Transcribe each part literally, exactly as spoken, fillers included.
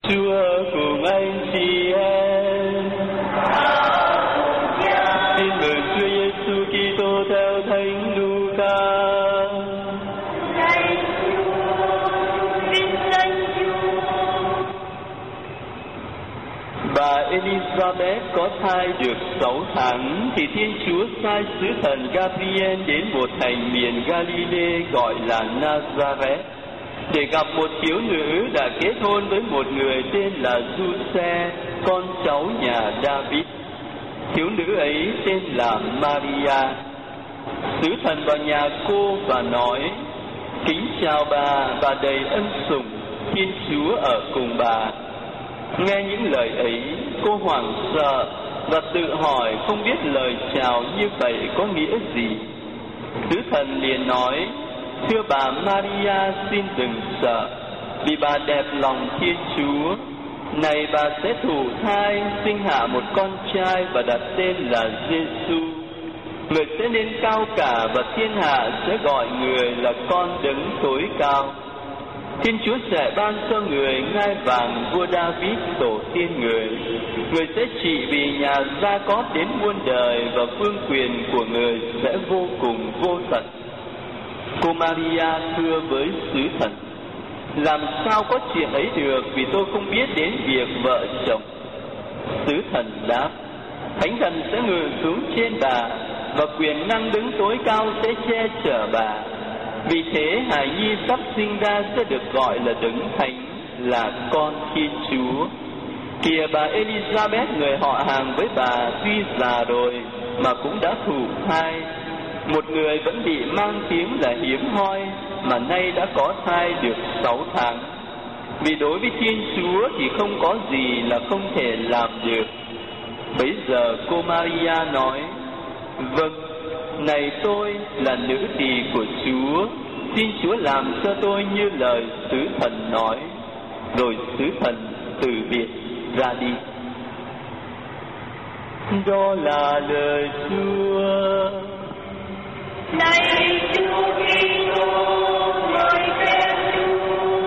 Chúa cùng anh chị em. Tin mừng Chúa Giêsu Kitô theo Thánh Luca. Bà Elizabeth có thai được sáu tháng thì Thiên Chúa sai sứ thần Gabriel đến một thành miền Galilee gọi là Nazareth để gặp một thiếu nữ đã kết hôn với một người tên là Giuse, con cháu nhà David. Thiếu nữ ấy tên là Maria. Sứ thần vào nhà cô và nói: Kính chào bà, bà đầy ân sủng, Thiên Chúa ở cùng bà. Nghe những lời ấy, cô hoảng sợ và tự hỏi không biết lời chào như vậy có nghĩa gì. Sứ thần liền nói: Thưa bà Maria, xin đừng sợ, vì bà đẹp lòng Thiên Chúa. Này, bà sẽ thụ thai, sinh hạ một con trai và đặt tên là Giêsu. Người sẽ lên cao cả và thiên hạ sẽ gọi người là con Đấng tối cao. Thiên Chúa sẽ ban cho người ngai vàng vua David tổ tiên người. Người sẽ trị vì nhà Gia-cóp đến muôn đời, và vương quyền của người sẽ vô cùng vô tận. Cô Maria thưa với sứ thần: Làm sao có chuyện ấy được, vì tôi không biết đến việc vợ chồng. Sứ thần đáp: Thánh thần sẽ ngự xuống trên bà, và quyền năng Đấng tối cao sẽ che chở bà. Vì thế hài nhi sắp sinh ra sẽ được gọi là Đấng Thánh, là con Thiên Chúa. Kìa, bà Elizabeth người họ hàng với bà tuy già rồi mà cũng đã thụ thai, một người vẫn bị mang tiếng là hiếm hoi, mà nay đã có thai được sáu tháng. Vì đối với Thiên Chúa thì không có gì là không thể làm được. Bấy giờ cô Maria nói: Vâng, này tôi là nữ tỳ của Chúa, xin Chúa làm cho tôi như lời sứ thần nói. Rồi sứ thần từ biệt ra đi. Đó là lời Chúa. Lạy Chúa Kitô, lời khen Chúa.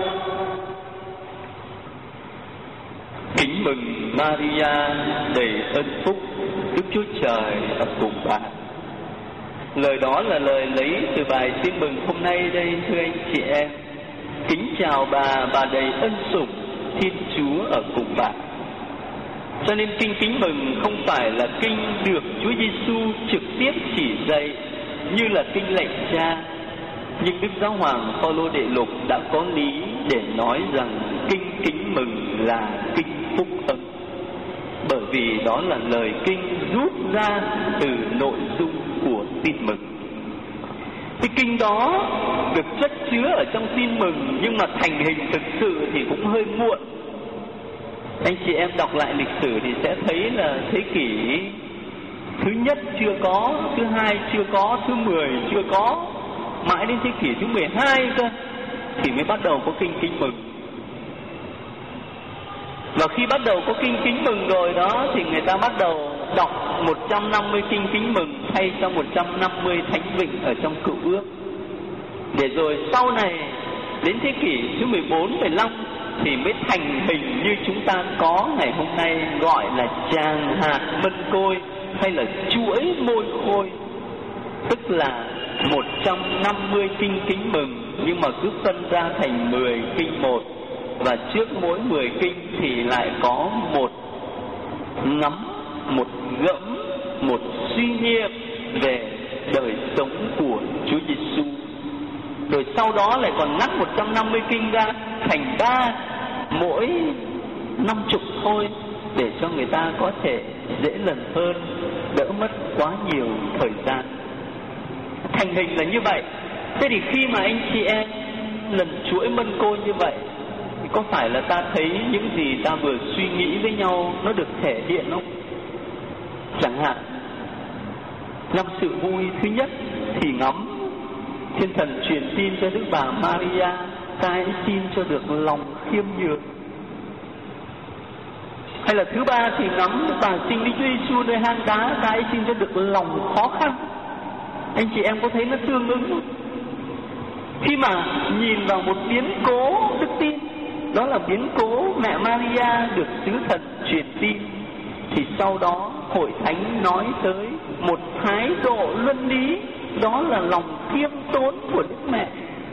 Kính mừng Maria, đầy ơn phúc, Đức Chúa Trời ở cùng bà. Lời đó là lời lấy từ bài Tin mừng hôm nay đây, thưa anh chị em. Kính chào bà, bà đầy ân sủng, Thiên Chúa ở cùng bà. Cho nên kinh Kính mừng không phải là kinh được Chúa Giêsu trực tiếp chỉ dạy như là kinh lệnh cha, nhưng Đức Giáo hoàng Phaolô Đệ Lục đã có lý để nói rằng kinh Kính mừng là kinh phúc âm, bởi vì đó là lời kinh rút ra từ nội dung của tin mừng. Cái kinh đó được chất chứa ở trong tin mừng, nhưng mà thành hình thực sự thì cũng hơi muộn. Anh chị em đọc lại lịch sử thì sẽ thấy là thế kỷ thứ nhất chưa có, thứ hai chưa có, thứ mười chưa có, mãi đến thế kỷ thứ mười hai cơ thì mới bắt đầu có kinh Kính mừng. Và khi bắt đầu có kinh Kính mừng rồi đó thì người ta bắt đầu đọc một trăm năm mươi kinh Kính mừng thay cho một trăm năm mươi thánh vịnh ở trong Cựu Ước, để rồi sau này đến thế kỷ thứ mười bốn, mười lăm thì mới thành hình như chúng ta có ngày hôm nay, gọi là tràng hạt mân côi hay là chuỗi môi khôi, tức là một trăm năm mươi kinh Kính mừng nhưng mà cứ phân ra thành mười kinh một, và trước mỗi mười kinh thì lại có một ngắm, một gẫm, một suy nghiệm về đời sống của Chúa Giêsu. Rồi sau đó lại còn ngắt một trăm năm mươi kinh ra thành ba, mỗi năm chục thôi, để cho người ta có thể dễ lần hơn, đỡ mất quá nhiều thời gian. Thành hình là như vậy. Thế thì khi mà anh chị em lần chuỗi mân côi như vậy thì có phải là ta thấy những gì ta vừa suy nghĩ với nhau nó được thể hiện không? Chẳng hạn năm sự vui thứ nhất thì ngắm Thiên Thần truyền tin cho Đức bà Maria, ta hãy xin cho được lòng khiêm nhường. Hay là thứ ba thì ngắm Đức bà sinh Đức Chúa Giêsu nơi hang đá, ta hãy xin cho được lòng khó khăn. Anh chị em có thấy nó tương ứng không? Khi mà nhìn vào một biến cố đức tin đó là biến cố mẹ Maria được sứ thần truyền tin, thì sau đó hội thánh nói tới một thái độ luân lý, đó là lòng khiêm tốn của Đức Mẹ.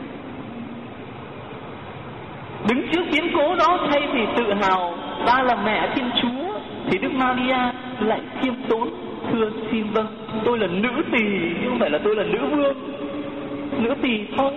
Đứng trước biến cố đó, thay vì tự hào ta là mẹ Thiên Chúa, thì Đức Maria lại khiêm tốn, thưa xin vâng, tôi là nữ tỳ chứ không phải là tôi là nữ vương, nữ tỳ thôi.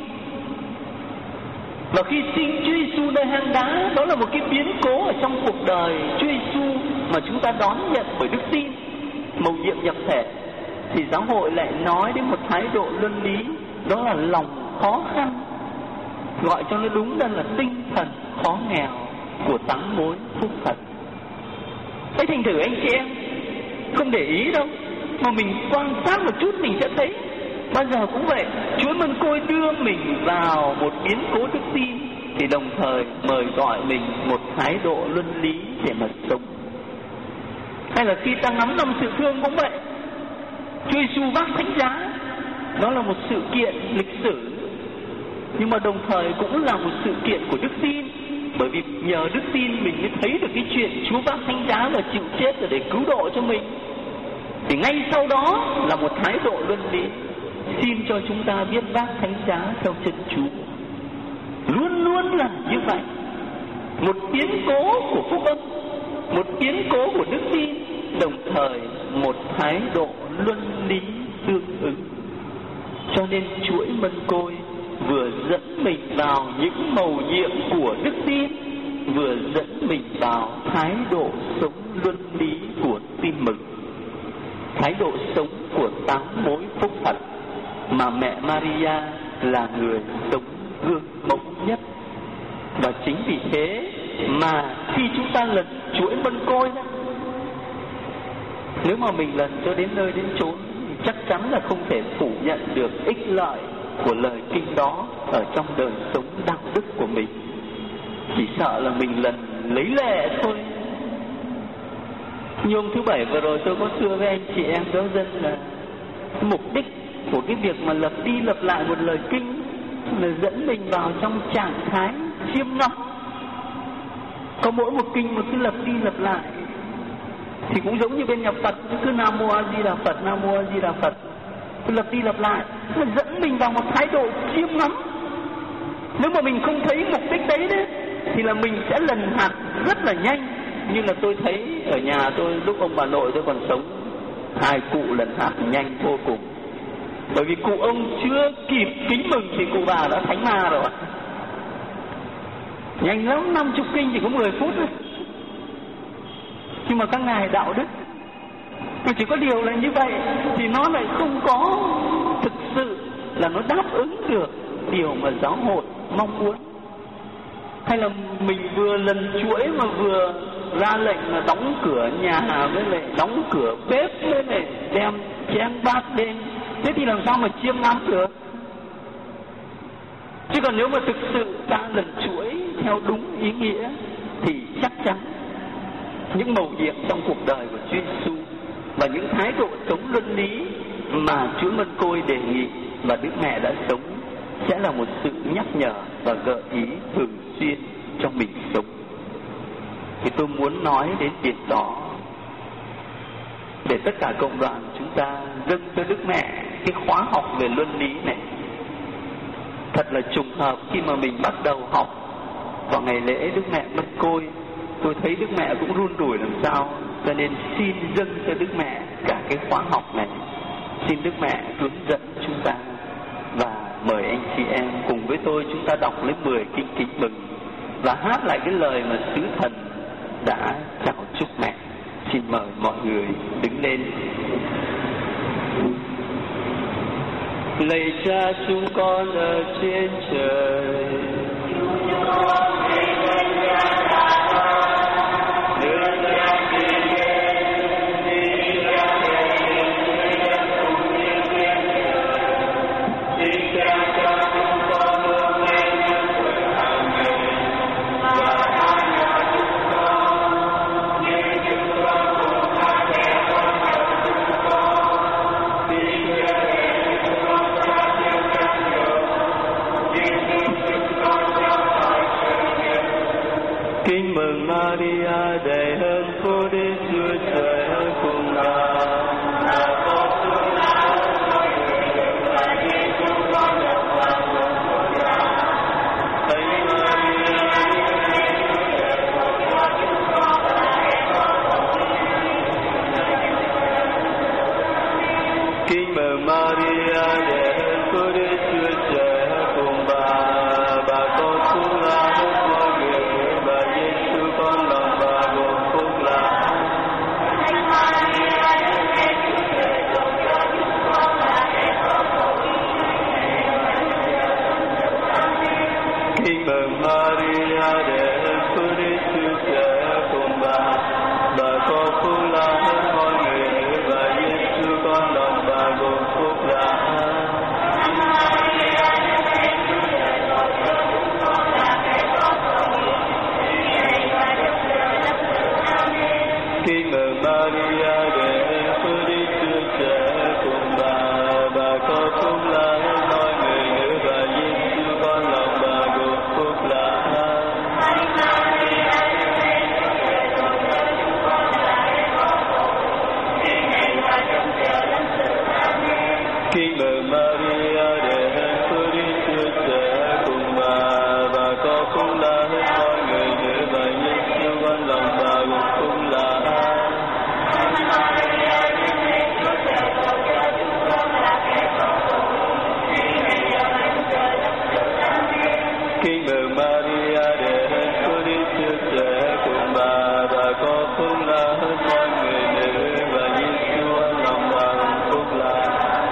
Và khi sinh Chúa Giêsu nơi hang đá, đó là một cái biến cố ở trong cuộc đời Chúa Giêsu mà chúng ta đón nhận bởi đức tin, mầu nhiệm nhập thể, thì giáo hội lại nói đến một thái độ luân lý, đó là lòng khó khăn, gọi cho nó đúng ra là tinh thần khó nghèo của tám mối phúc thần. Hãy thành thử anh chị em không để ý đâu, mà mình quan sát một chút mình sẽ thấy bao giờ cũng vậy. Chúa Mân Côi đưa mình vào một biến cố đức tin, thì đồng thời mời gọi mình một thái độ luân lý để mà sống. Hay là khi ta ngắm năm sự thương cũng vậy, Chúa Giêsu vác thánh giá, đó là một sự kiện lịch sử, nhưng mà đồng thời cũng là một sự kiện của đức tin. Bởi vì nhờ đức tin mình mới thấy được cái chuyện Chúa vác thánh giá là chịu chết rồi để cứu độ cho mình. Thì ngay sau đó là một thái độ luân lý, xin cho chúng ta biết vác thánh giá theo chân Chúa. Luôn luôn là như vậy. Một biến cố của phúc âm, một biến cố của đức tin, đồng thời một thái độ luân lý tương ứng. Cho nên chuỗi Mân Côi vừa dẫn mình vào những mầu nhiệm của đức tin, vừa dẫn mình vào thái độ sống luân lý của tin mừng, thái độ sống của tám mối phúc thật mà mẹ Maria là người sống gương mẫu nhất. Và chính vì thế mà khi chúng ta lần chuỗi Mân Côi đó, nếu mà mình lần cho đến nơi đến chốn, chắc chắn là không thể phủ nhận được ích lợi của lời kinh đó ở trong đời sống đạo đức của mình. Chỉ sợ là mình lần lấy lệ thôi. Như hôm thứ bảy vừa rồi tôi có thưa với anh chị em giáo dân là mục đích của cái việc mà lặp đi lặp lại một lời kinh là dẫn mình vào trong trạng thái chiêm ngắm. Có mỗi một kinh mà cứ lặp đi lặp lại thì cũng giống như bên nhà Phật, cứ Nam Mô A Di Đà Phật, Nam Mô A Di Đà Phật, cứ lặp đi lặp lại, nó dẫn mình vào một thái độ chiêm ngắm. Nếu mà mình không thấy mục đích đấy đấy, thì là mình sẽ lần hạt rất là nhanh. Như là tôi thấy ở nhà tôi lúc ông bà nội tôi còn sống, hai cụ lần hạt nhanh vô cùng. Bởi vì cụ ông chưa kịp kính mừng thì cụ bà đã thánh ma rồi. Nhanh lắm, năm chục kinh chỉ có mười phút thôi. Nhưng mà các ngài đạo đức, mà chỉ có điều là như vậy thì nó lại không có thực sự là nó đáp ứng được điều mà giáo hội mong muốn. Hay là mình vừa lần chuỗi mà vừa ra lệnh là đóng cửa nhà, với lại đóng cửa bếp, với lại đem chén bát lên, thế thì làm sao mà chiêm ngắm được? Chứ còn nếu mà thực sự ta lần chuỗi theo đúng ý nghĩa thì chắc chắn những mầu nhiệm trong cuộc đời của Chúa Giêsu và những thái độ sống luân lý mà Chúa Mân Côi đề nghị và Đức Mẹ đã sống sẽ là một sự nhắc nhở và gợi ý thường xuyên trong mình sống. Thì tôi muốn nói đến việc đó để tất cả cộng đoàn chúng ta dâng cho Đức Mẹ cái khóa học về luân lý này. Thật là trùng hợp khi mà mình bắt đầu học vào ngày lễ Đức Mẹ Mân Côi, tôi thấy Đức Mẹ cũng run rủi làm sao, cho nên xin dâng cho Đức Mẹ cả cái khóa học này. Xin Đức Mẹ hướng dẫn chúng ta và mời anh chị em cùng với tôi chúng ta đọc lấy mười kinh kính mừng và hát lại cái lời mà sứ thần đã chào chúc mẹ. Xin mời mọi người đứng lên. Lạy Cha chúng con ở trên trời, Maria đầy ơn phúc Đức Chúa Trời ở cùng bà. Kính mừng Maria để ơn phúc Đức Chúa Trời ở cùng bà. Bà có phúc lạ hơn mọi người nữ và Giêsu con lòng bà gồm phúc lạ. Kính mừng Maria để ơn phúc Đức Chúa Trời ở cùng bà. Bà có phúc lạ hơn mọi người nữ và Giêsu con lòng bà gồm phúc lạ. Kính mừng Maria để ơn phúc Đức Chúa Trời ở cùng bà. Bà có phúc lạ hơn mọi người nữ và Giêsu con lòng bà gồm phúc lạ. Kính mừng Maria để ơn phúc Đức Chúa Trời ở cùng bà. Bà có phúc lạ hơn mọi người nữ và Giêsu con lòng bà gồm phúc lạ. Kính mừng Maria để ơn phúc Đức Chúa Trời ở cùng bà. Bà có phúc lạ hơn mọi người nữ và Giêsu con lòng bà gồm phúc lạ.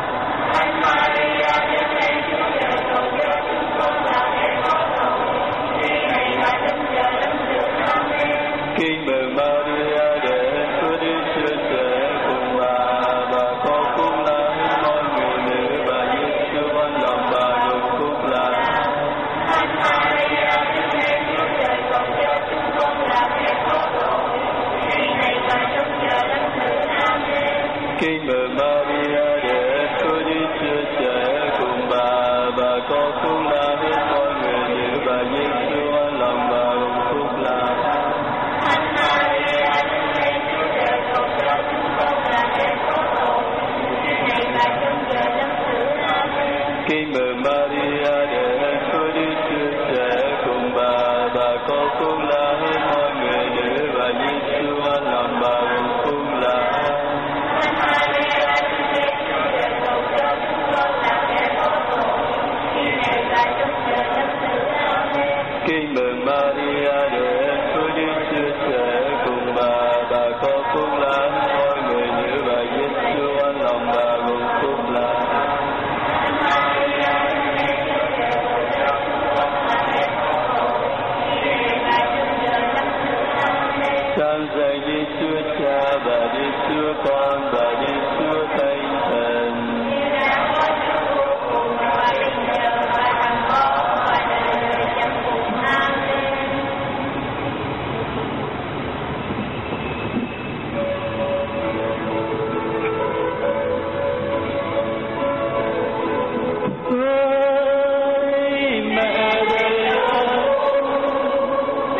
Kính mừng Maria để ơn phúc Đức Chúa Trời ở cùng bà. Bà có phúc lạ hơn mọi người nữ và Giêsu con lòng bà gồm phúc lạ. Kính mừng Maria để ơn phúc Đức Chúa Trời ở cùng bà. Bà có phúc lạ hơn mọi người nữ và Giêsu con lòng bà gồm phúc lạ. Kính mừng Maria để ơn phúc Đức Chúa Trời ở cùng bà. Bà có phúc lạ hơn mọi người nữ và Giêsu con lòng bà gồm phúc lạ. Kính mừng Maria để ơn phúc Đức Chúa Trời ở cùng bà. Bà có phúc lạ hơn mọi người nữ và Giêsu con lòng bà gồm phúc lạ. Sáng dạy Đức Chúa Cha và Đức Chúa Con và Đức Chúa Thánh Thần.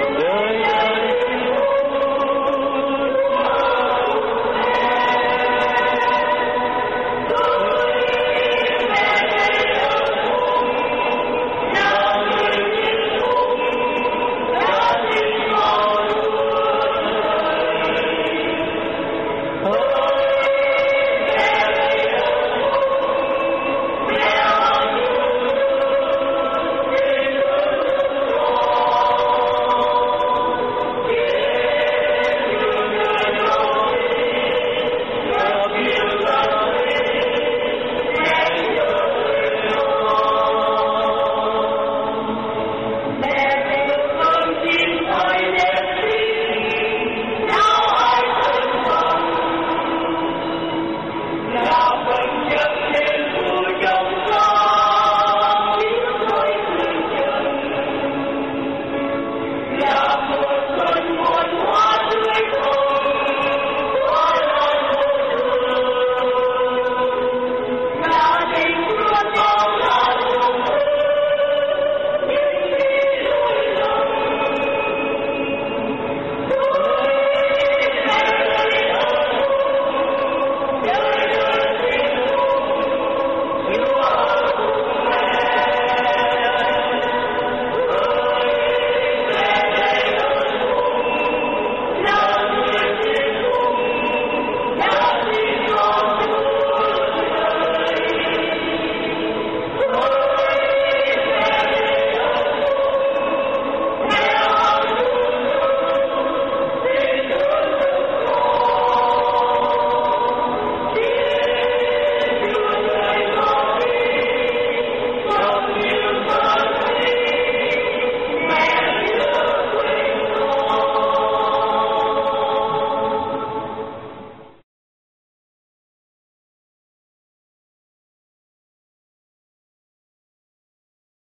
Hãy subscribe cho kênh Ghiền Mì Gõ để không bỏ lỡ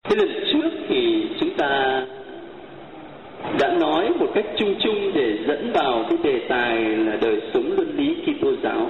Thế lần trước thì chúng ta đã nói một cách chung chung để dẫn vào cái đề tài là đời sống luân lý Kitô giáo.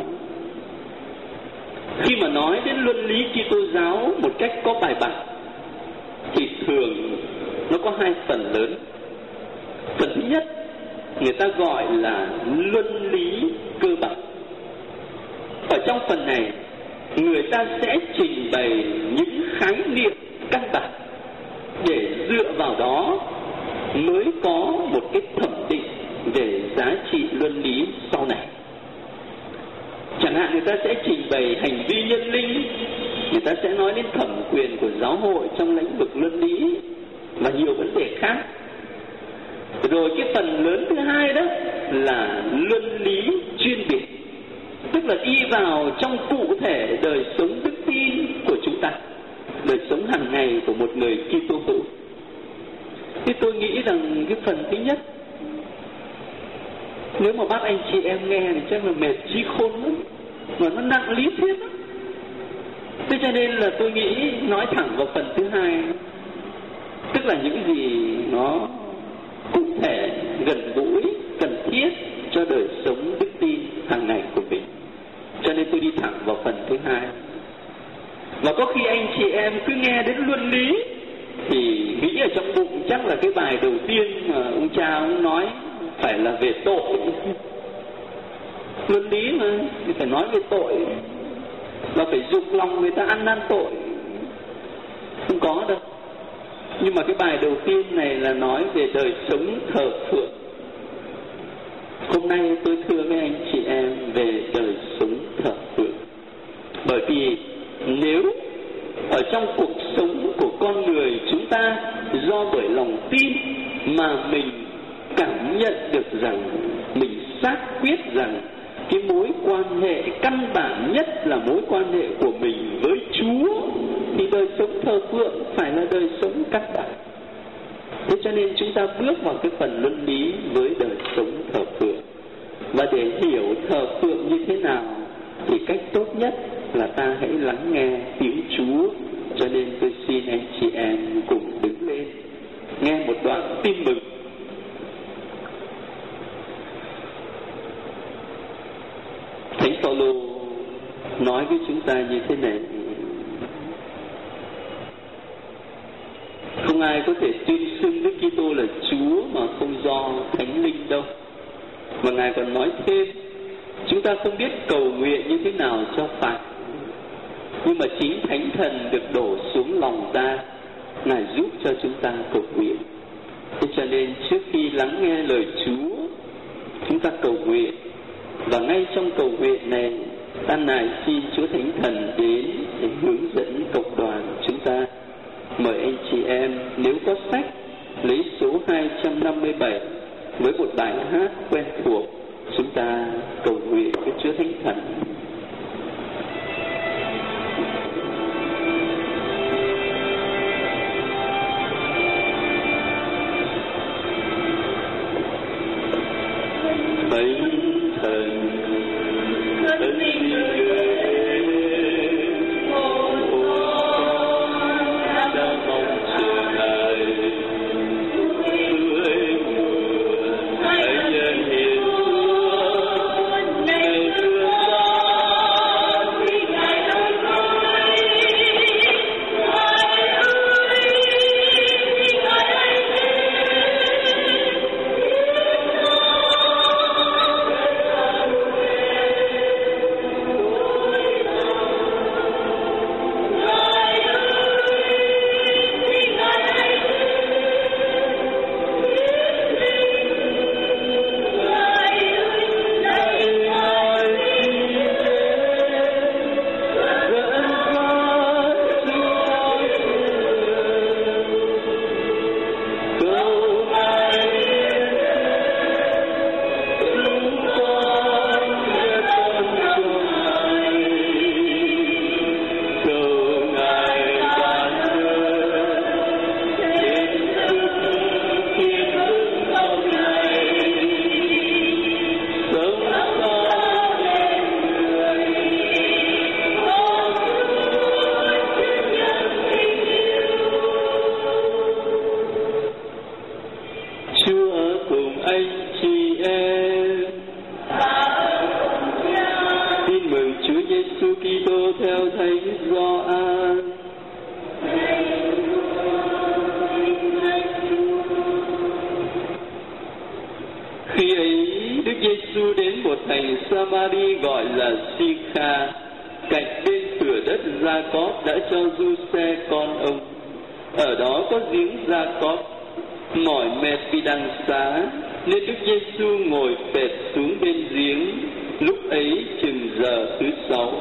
Khi mà nói đến luân lý Kitô giáo một cách có bài bản thì thường nó có hai phần lớn. Phần thứ nhất người ta gọi là luân lý cơ bản. Ở trong phần này người ta sẽ trình bày những khái niệm căn bản để dựa vào đó mới có một cái thẩm định về giá trị luân lý sau này. Chẳng hạn người ta sẽ trình bày hành vi nhân linh, người ta sẽ nói đến thẩm quyền của giáo hội trong lĩnh vực luân lý và nhiều vấn đề khác. Rồi cái phần lớn thứ hai đó là luân lý chuyên biệt, tức là đi vào trong cụ thể đời sống đức tin của chúng ta, đời sống hàng ngày của một người Kitô hữu. Thì tôi nghĩ rằng cái phần thứ nhất, nếu mà bác anh chị em nghe thì chắc là mệt trí khôn lắm, mà nó nặng lý thuyết lắm. Thế cho nên là tôi nghĩ nói thẳng vào phần thứ hai, tức là những gì nó cụ thể, gần gũi, cần thiết cho đời sống đức tin hàng ngày của mình. Cho nên tôi đi thẳng vào phần thứ hai. Và có khi anh chị em cứ nghe đến luân lý thì nghĩ ở trong bụng chắc là cái bài đầu tiên mà ông cha ông nói phải là về tội. Luân lý mà thì phải nói về tội, là phải dục lòng người ta ăn năn tội. Không có đâu. Nhưng mà cái bài đầu tiên này là nói về đời sống thờ phượng. Hôm nay tôi thưa với anh chị em về đời sống thờ phượng. Bởi vì nếu ở trong cuộc sống của con người chúng ta do bởi lòng tin mà mình cảm nhận được rằng, mình xác quyết rằng cái mối quan hệ căn bản nhất là mối quan hệ của mình với Chúa, thì đời sống thờ phượng phải là đời sống căn bản. Thế cho nên chúng ta bước vào cái phần luân lý với đời sống thờ phượng. Và để hiểu thờ phượng như thế nào thì cách tốt nhất là ta hãy lắng nghe tiếng Chúa. Cho nên tôi xin anh chị em cùng đứng lên nghe một đoạn tin mừng. Thánh Phaolô nói với chúng ta như thế này: không ai có thể tuyên xưng Đức Kitô là Chúa mà không do Thánh Linh đâu. Và Ngài còn nói thêm, chúng ta không biết cầu nguyện như thế nào cho phải, nhưng mà chính Thánh Thần được đổ xuống lòng ta, Ngài giúp cho chúng ta cầu nguyện. Thế cho nên trước khi lắng nghe lời Chúa, chúng ta cầu nguyện. Và ngay trong cầu nguyện này, ta nài xin Chúa Thánh Thần đến để hướng dẫn cộng đoàn chúng ta. Mời anh chị em nếu có sách lấy số hai trăm năm mươi bảy với một bài hát quen thuộc, chúng ta cầu nguyện với Chúa Thánh Thần. Thánh Thần, Thánh Khi ấy Đức Giêsu đến một thành Samari gọi là Sikha, cạnh bên thửa đất Gia-cóp đã cho Du-xe con ông. Ở đó có giếng Gia-cóp. Mỏi mệt vì đằng xá nên Đức Giêsu ngồi phệt xuống bên giếng. Lúc ấy chừng giờ thứ sáu.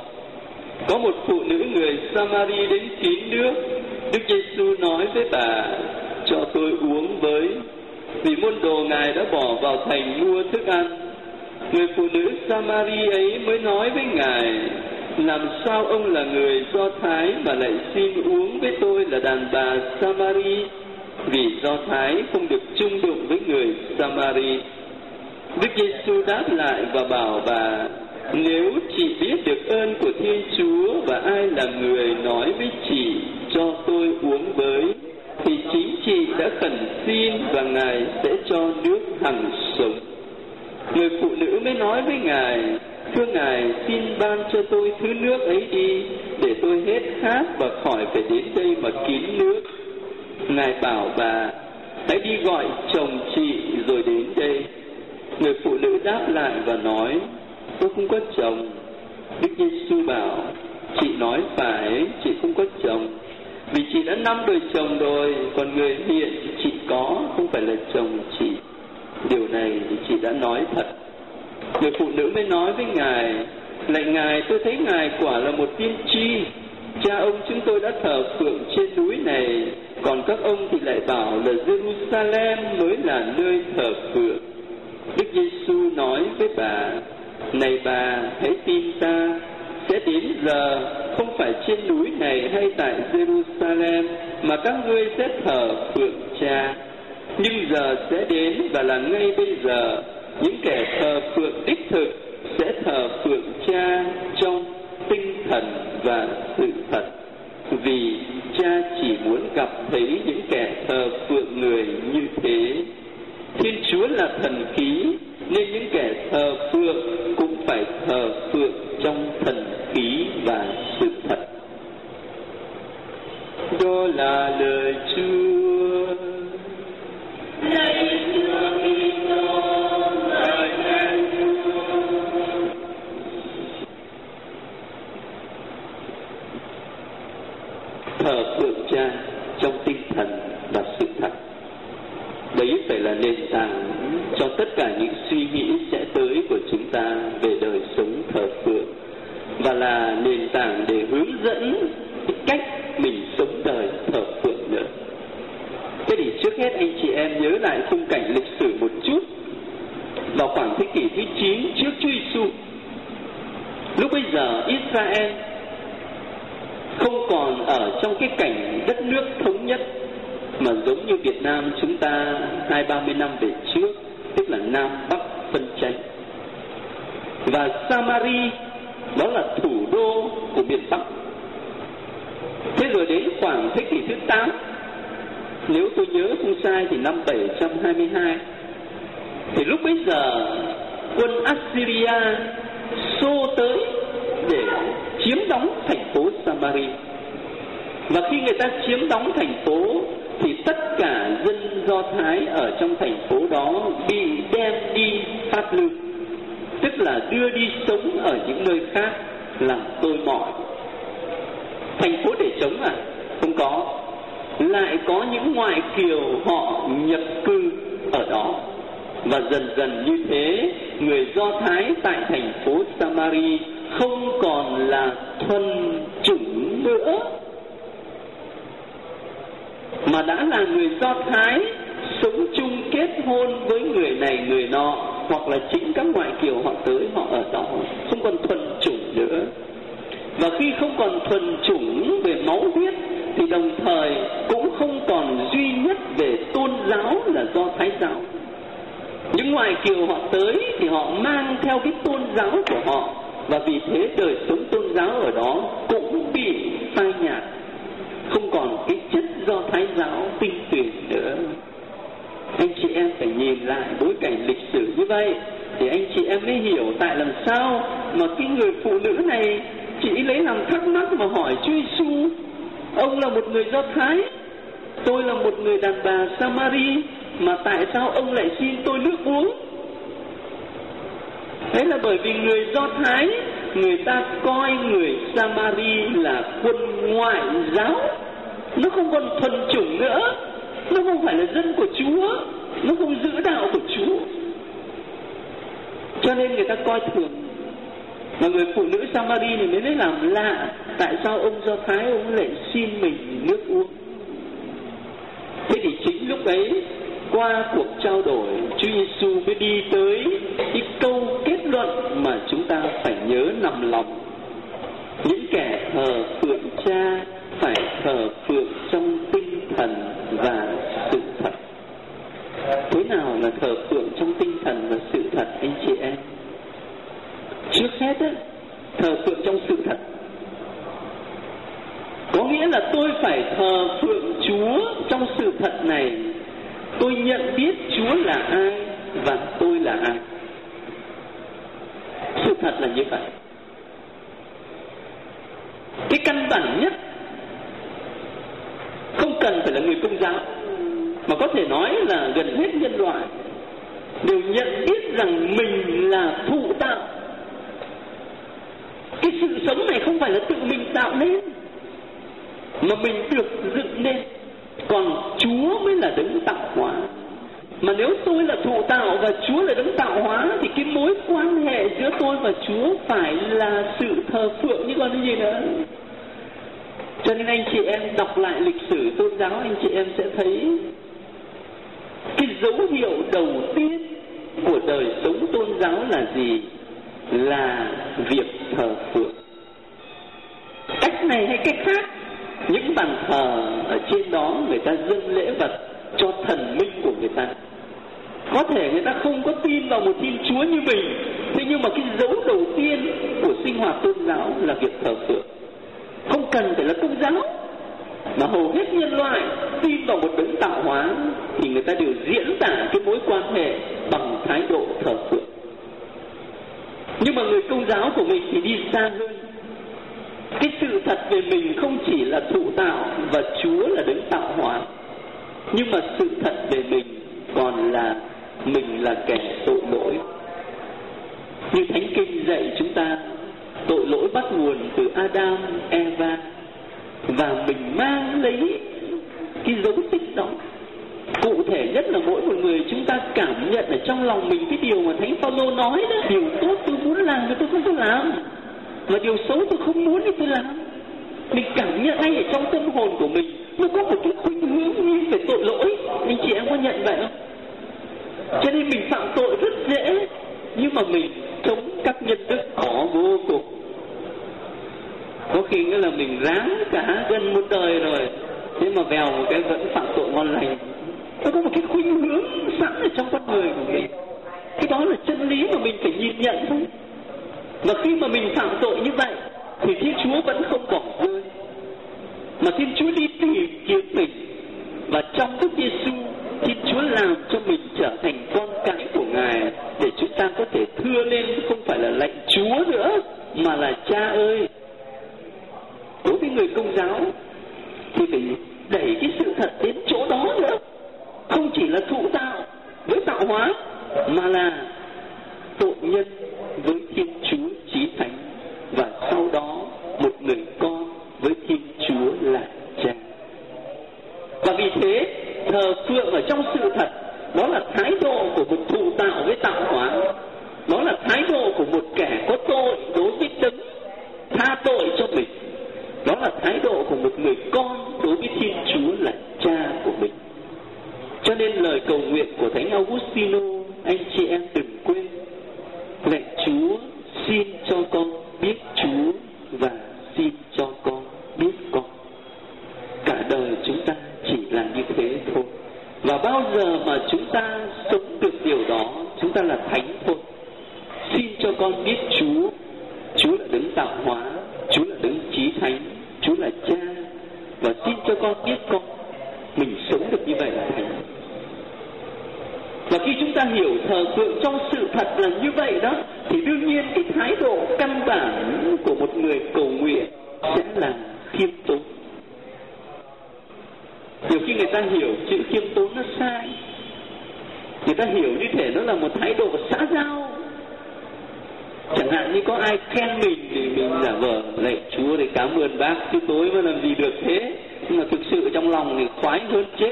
Có một phụ nữ người Samari đến kín nước. Đức Giêsu nói với bà: cho tôi uống với, vì môn đồ Ngài đã bỏ vào thành mua thức ăn. Người phụ nữ Samari ấy mới nói với Ngài: làm sao ông là người Do Thái mà lại xin uống với tôi là đàn bà Samari? Vì Do Thái không được chung đụng với người Samari. Đức Giêsu đáp lại và bảo bà: nếu chị biết được ơn của Thiên Chúa và ai là người nói với chị cho tôi uống với, thì chính chị đã khẩn xin và Ngài sẽ cho nước hằng sống. Người phụ nữ mới nói với Ngài: thưa Ngài, xin ban cho tôi thứ nước ấy đi, để tôi hết khát và khỏi phải đến đây mà kín nước. Ngài bảo bà: hãy đi gọi chồng chị rồi đến đây. Người phụ nữ đáp lại và nói: tôi không có chồng. Đức Giêsu bảo: chị nói phải, chị không có chồng, vì chị đã năm đời chồng rồi, còn người hiện chị có không phải là chồng chị. Điều này thì chị đã nói thật. Người phụ nữ mới nói với Ngài: lạy Ngài, tôi thấy Ngài quả là một tiên tri. Cha ông chúng tôi đã thờ phượng trên núi này, còn các ông thì lại bảo là Jerusalem mới là nơi thờ phượng. Đức Giêsu nói với bà: này bà, hãy tin ta, sẽ đến giờ không phải trên núi này hay tại Jerusalem mà các ngươi sẽ thờ phượng Cha. Nhưng giờ sẽ đến và là ngay bây giờ, những kẻ thờ phượng đích thực sẽ thờ phượng Cha trong tinh thần và sự thật. Vì Cha chỉ muốn gặp thấy những kẻ thờ phượng người như thế. Thiên Chúa là thần khí, nên những kẻ thờ phượng cũng phải thờ phượng trong thần khí và sự thật. Đó là lời Chúa. Lạy Chúa Kitô, lời khen Chúa. Thờ phượng Cha trong tinh thần và sự thật, đấy phải là nền tảng cho tất cả những suy nghĩ sẽ tới của chúng ta về đời sống thờ phượng, và là nền tảng để hướng dẫn cái cách mình sống đời thờ phượng nữa. Thế thì trước hết anh chị em nhớ lại khung cảnh lịch sử một chút. Vào khoảng thế kỷ thứ chín trước Chúa Giêsu, lúc bây giờ Israel không còn ở trong cái cảnh đất nước thống nhất, mà giống như Việt Nam chúng ta hai ba mươi năm về trước, tức là Nam Bắc phân tranh. Và Samari đó là thủ đô của miền Bắc. Thế rồi đến khoảng thế kỷ thứ tám, nếu tôi nhớ không sai thì năm bảy trăm hai mươi hai, thì lúc bấy giờ quân Assyria xô tới để chiếm đóng thành phố Samari. Và khi người ta chiếm đóng thành phố thì tất cả dân Do Thái ở trong thành phố đó bị đem đi phát lưu, tức là đưa đi sống ở những nơi khác làm tôi mỏi. Thành phố để chống à? Không có. Lại có những ngoại kiều họ nhập cư ở đó. Và dần dần như thế, người Do Thái tại thành phố Samari không còn là thuần chủng nữa, mà đã là người Do Thái sống chung kết hôn với người này người nọ, hoặc là chính các ngoại kiều họ tới họ ở đó, không còn thuần chủng nữa. Và khi không còn thuần chủng về máu huyết thì đồng thời cũng không còn duy nhất về tôn giáo là Do Thái giáo. Những ngoại kiều họ tới thì họ mang theo cái tôn giáo của họ, và vì thế đời sống tôn giáo ở đó cũng bị phai nhạt, không còn cái chất Do Thái giáo tinh tuyền nữa. Anh chị em phải nhìn lại bối cảnh lịch sử như vậy thì anh chị em mới hiểu tại làm sao mà cái người phụ nữ này chỉ lấy làm thắc mắc mà hỏi Chúa Giêsu: ông là một người Do Thái, tôi là một người đàn bà Samari, mà tại sao ông lại xin tôi nước uống? Thế là bởi vì người Do Thái, người ta coi người Samari là quân ngoại giáo, nó không còn thuần chủng nữa, nó không phải là dân của Chúa, nó không giữ đạo của Chúa, cho nên người ta coi thường. Mà người phụ nữ Samari này mới lấy làm lạ, tại sao ông Do Thái ông lại xin mình nước uống. Thế thì chính lúc ấy, qua cuộc trao đổi, Chúa Giêsu mới đi tới cái câu kết luận mà chúng ta phải nhớ nằm lòng. Những kẻ thờ phượng Cha phải thờ phượng trong tinh thần và sự thật. Thế nào là thờ phượng trong tinh thần và sự thật anh chị em? Trước hết ấy, thờ phượng trong sự thật có nghĩa là tôi phải thờ phượng Chúa trong sự thật này. Tôi nhận biết Chúa là ai và tôi là ai. Sự thật là như vậy. Cái căn bản nhất, không cần phải là người Công giáo, mà có thể nói là gần hết nhân loại đều nhận biết rằng mình là thụ tạo. Cái sự sống này không phải là tự mình tạo nên, mà mình được dựng nên. Còn Chúa mới là đấng tạo hóa. Mà nếu tôi là thụ tạo và Chúa là đấng tạo hóa, thì cái mối quan hệ giữa tôi và Chúa phải là sự thờ phượng, chứ còn cái gì nữa. Cho nên anh chị em đọc lại lịch sử tôn giáo, anh chị em sẽ thấy cái dấu hiệu đầu tiên của đời sống tôn giáo là gì? Là việc thờ phượng. Cách này hay cách khác, những bàn thờ ở trên đó người ta dâng lễ vật cho thần minh của người ta. Có thể người ta không có tin vào một Thiên Chúa như mình, thế nhưng mà cái dấu đầu tiên của sinh hoạt tôn giáo là việc thờ phượng. Không cần phải là Công giáo, mà hầu hết nhân loại tin vào một đấng tạo hóa thì người ta đều diễn tả cái mối quan hệ bằng thái độ thờ phượng. Nhưng mà người Công giáo của mình thì đi xa hơn. Cái sự thật về mình không chỉ là thụ tạo và Chúa là đấng tạo hóa, nhưng mà sự thật về mình còn là mình là kẻ tội lỗi. Như Thánh Kinh dạy chúng ta, tội lỗi bắt nguồn từ Adam, Eva, và mình mang lấy cái dấu tích đó. Cụ thể nhất là mỗi một người chúng ta cảm nhận ở trong lòng mình cái điều mà Thánh Phaolô nói đó: điều tốt tôi muốn làm thì tôi không có làm, và điều xấu tôi không muốn thì tôi làm. Mình cảm nhận ngay ở trong tâm hồn của mình nó có một cái khuynh hướng như về tội lỗi. Anh chị em có nhận vậy không? Cho nên mình phạm tội rất dễ, nhưng mà mình chống các nhân đức khó vô cùng. Có khi nghĩa là mình ráng cả gần một đời rồi, thế mà vèo một cái vẫn phạm tội ngon lành. Nó có một cái khuynh hướng sẵn ở trong con người của mình. Cái đó là chân lý mà mình phải nhìn nhận thôi. Và khi mà mình phạm tội như vậy thì Thiên Chúa vẫn không bỏ rơi, mà Thiên Chúa đi tìm kiếm mình. Và trong Đức Giêsu, Thiên Chúa làm cho mình trở thành con cái của Ngài, để chúng ta có thể thưa lên không phải là lạy Chúa nữa, mà là Cha ơi. Đối với người Công giáo thì phải đẩy cái sự thật đến chỗ đó nữa. Không chỉ là thụ tạo với tạo hóa, mà là tội nhân với Thiên Chúa Chí Thánh, và sau đó một người con với Thiên Chúa là Cha. Và vì thế thờ phượng ở trong sự thật, đó là thái độ của một thụ tạo với tạo hóa. Đó là thái độ của một kẻ có tội đối với đấng tha tội cho mình. Đó là thái độ của một người con đối với Thiên Chúa là Cha của mình. Cho nên lời cầu nguyện của Thánh Augustino, anh chị em đừng quên: lạy Chúa, xin cho con biết Chúa, và xin cho con biết con. Cả đời chúng ta chỉ là như thế thôi. Và bao giờ mà chúng ta sống được điều đó, chúng ta là thánh thôi. Xin cho con biết Chúa. Chúa là đấng tạo hóa, Chúa là đấng Chí Thánh, Chúa là Cha, và xin cho con biết con. Mình sống được như vậy là thánh. Và khi chúng ta hiểu thờ phượng trong sự thật là như vậy đó, thì đương nhiên cái thái độ căn bản của một người cầu nguyện sẽ là khiêm tốn. Nhiều khi người ta hiểu chữ khiêm tốn nó sai. Người ta hiểu như thể nó là một thái độ xã giao. Chẳng hạn như có ai khen mình thì mình giả vờ lạy Chúa để cảm ơn bác, chứ tôi mới làm gì được thế. Nhưng mà thực sự trong lòng thì khoái hơn chết.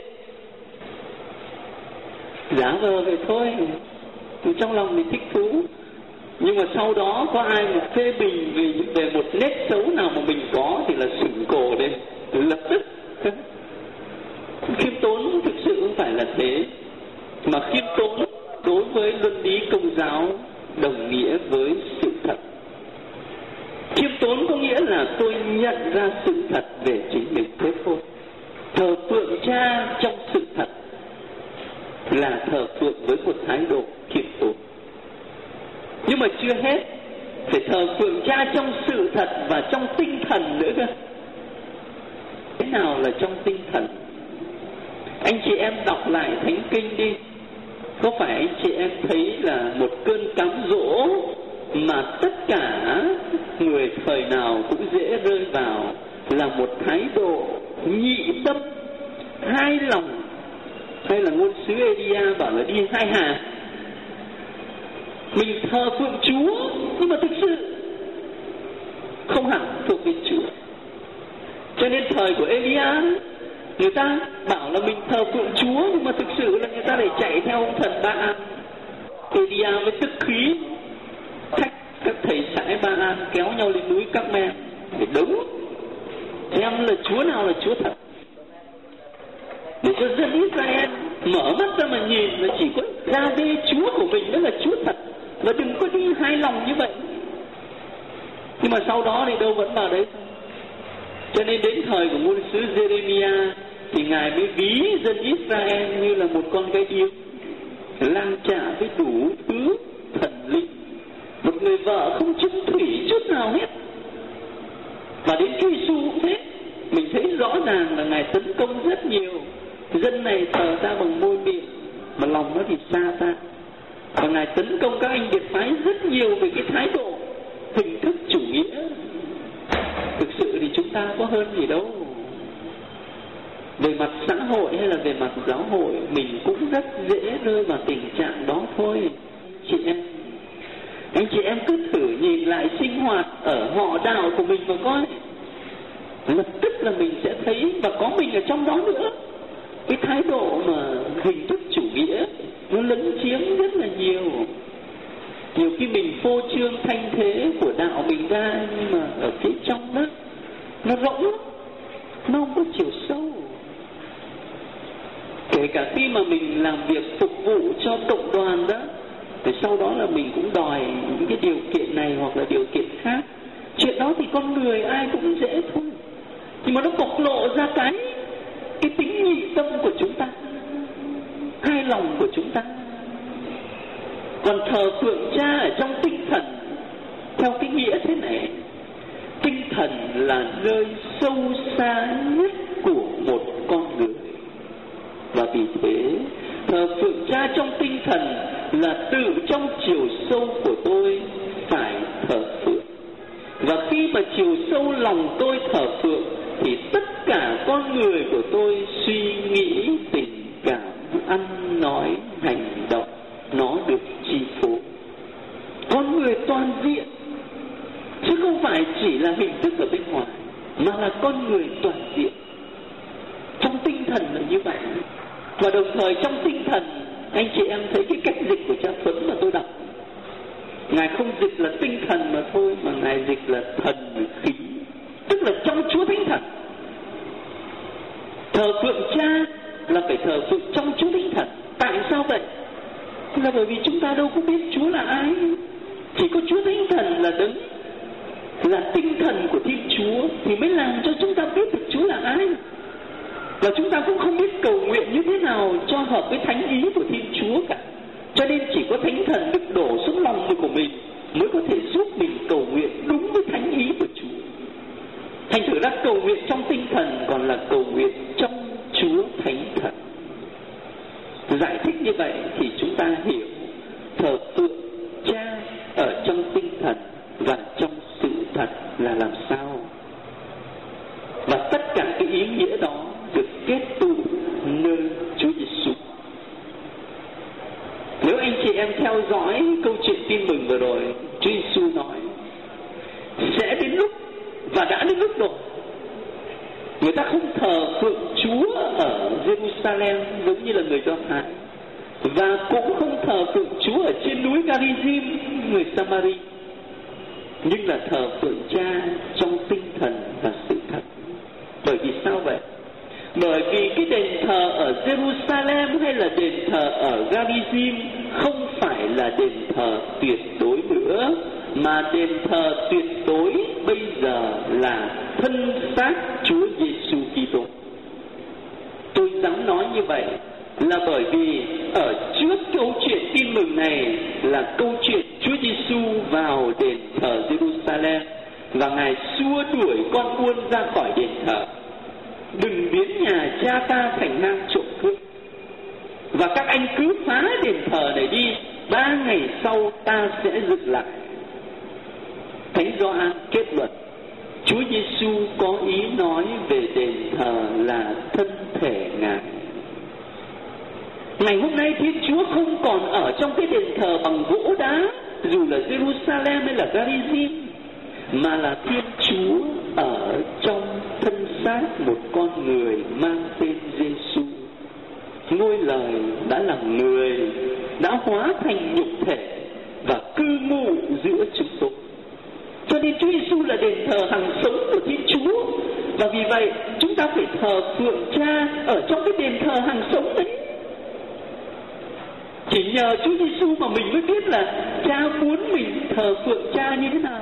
Giả vờ vậy thôi, trong lòng thì thích thú. Nhưng mà sau đó có ai mà phê bình về, về một nét xấu nào mà mình có thì là sửng cổ lên lập tức. Khiêm tốn thực sự không phải là thế, mà khiêm tốn đối với luân lý Công giáo đồng nghĩa với sự thật. Khiêm tốn có nghĩa là tôi nhận ra sự thật về chính mình, thế thôi. Thờ phượng Cha trong sự thật là thờ phượng với một thái độ khiêm tốn. Nhưng mà chưa hết, phải thờ phượng Cha trong sự thật và trong tinh thần nữa cơ. Thế nào là trong tinh thần? Anh chị em đọc lại Thánh Kinh đi. Có phải anh chị em thấy là một cơn cám dỗ mà tất cả người thời nào cũng dễ rơi vào là một thái độ nhị tâm, hai lòng, hay là ngôn sứ Elia bảo là đi hai hàng. Mình thờ phượng Chúa nhưng mà thực sự không hẳn thuộc về Chúa. Cho nên thời của Elia, người ta bảo là mình thờ phượng Chúa nhưng mà thực sự là người ta lại chạy theo ông thần Ba-an. Elia mới tức khí thách các thầy sãi Ba-an kéo nhau lên núi Các-men để đấu xem là Chúa nào là Chúa thật, để cho dân Israel mở mắt ra mà nhìn là chỉ có Gia-đê Chúa của mình mới là Chúa thật, và đừng có đi hai lòng như vậy. Nhưng mà sau đó thì đâu vẫn vào đấy. Cho nên đến thời của ngôn sứ Jeremiah thì Ngài mới ví dân Israel như là một con cái điếc lang trả với đủ thứ thần linh, một người vợ không chung thủy chút nào hết. Và đến Chúa Giêsu cũng thế, mình thấy rõ ràng là Ngài tấn công rất nhiều. Dân này thờ ta bằng môi miệng mà lòng nó thì xa ta. Và Ngài tấn công các anh biệt phái rất nhiều về cái thái độ hình thức chủ nghĩa. Thực sự thì chúng ta có hơn gì đâu. Về mặt xã hội hay là về mặt giáo hội, mình cũng rất dễ rơi vào tình trạng đó thôi. Chị em, anh chị em cứ thử nhìn lại sinh hoạt ở họ đạo của mình mà coi, lập tức là mình sẽ thấy, và có mình ở trong đó nữa, cái thái độ mà hình thức chủ nghĩa nó lấn chiếm rất là nhiều. Nhiều khi mình phô trương thanh thế của đạo mình ra, nhưng mà ở phía trong đó nó rỗng lắm, nó không có chiều sâu. Kể cả khi mà mình làm việc phục vụ cho cộng đoàn đó, thì sau đó là mình cũng đòi những cái điều kiện này hoặc là điều kiện khác. Chuyện đó thì con người ai cũng dễ thôi, nhưng mà nó bộc lộ ra cái cái tính nhị tâm của chúng ta, hai lòng của chúng ta. Còn thờ phượng Cha ở trong tinh thần theo cái nghĩa thế này, tinh thần là nơi sâu xa nhất của một con người. Và vì thế thờ phượng Cha trong tinh thần là tự trong chiều sâu của tôi phải thờ phượng. Và khi mà chiều sâu lòng tôi thờ phượng thì tất cả con người của tôi suy nghĩ, tình cảm, ăn nói, hành động nó được chi phối. Con người toàn diện, chứ không phải chỉ là hình thức ở bên ngoài, mà là con người toàn diện. Trong tinh thần là như vậy. Và đồng thời trong tinh thần, anh chị em thấy cái cách dịch của cha Tuấn mà tôi đọc, Ngài không dịch là tinh thần mà thôi, mà Ngài dịch là thần khí, tức là trong Chúa Thánh Thần. Thờ phượng Cha là phải thờ phượng trong Chúa Thánh Thần. Tại sao vậy? Là bởi vì chúng ta đâu có biết Chúa là ai. Chỉ có Chúa Thánh Thần là đấng, là tinh thần của Thiên Chúa thì mới làm cho chúng ta biết được Chúa là ai. Và chúng ta cũng không biết cầu nguyện như thế nào cho hợp với thánh ý của Thiên Chúa cả. Cho nên chỉ có Thánh Thần được đổ xuống lòng của mình mới có thể giúp mình cầu nguyện đúng với thánh ý của Chúa. Thành thử ra cầu nguyện trong tinh thần còn là cầu nguyện trong Chúa Thánh Thần. Giải thích như vậy thì chúng ta hiểu thờ phượng Cha ở trong tinh thần và trong sự thật là làm sao. Và tất cả cái ý nghĩa đó được kết tụ nơi Chúa Giêsu. Nếu anh chị em theo dõi câu chuyện tin mừng vừa rồi, Chúa Giêsu nói nước rồi. Người ta không thờ phượng Chúa ở Jerusalem giống như là người Do Thái, và cũng không thờ phượng Chúa ở trên núi Garizim người Samari, nhưng là thờ phượng Cha trong tinh thần và sự thật. Bởi vì sao vậy? Bởi vì cái đền thờ ở Jerusalem hay là đền thờ ở Garizim không phải là đền thờ tuyệt đối nữa, mà đền thờ tuyệt đối bây giờ là thân xác Chúa Giêsu Kitô. Tôi dám nói như vậy là bởi vì ở trước câu chuyện tin mừng này là câu chuyện Chúa Giêsu vào đền thờ Jerusalem và Ngài xua đuổi con buôn ra khỏi đền thờ. Đừng biến nhà Cha ta thành hang trộm cướp, và các anh cứ phá đền thờ này đi, ba ngày sau ta sẽ dựng lại. Thánh Gioan kết luận Chúa Giêsu có ý nói về đền thờ là thân thể Ngài. Ngày hôm nay Thiên Chúa không còn ở trong cái đền thờ bằng gỗ đá, dù là Jerusalem hay là Garizim, mà là Thiên Chúa ở trong thân xác một con người mang tên Giêsu. Ngôi Lời đã là người, đã hóa thành nhục thể và cư ngụ giữa chúng tôi. Cho nên Chúa Giêsu là đền thờ hằng sống của Thiên Chúa, và vì vậy chúng ta phải thờ phượng Cha ở trong cái đền thờ hằng sống đấy. Chỉ nhờ Chúa Giêsu mà mình mới biết là Cha muốn mình thờ phượng Cha như thế nào.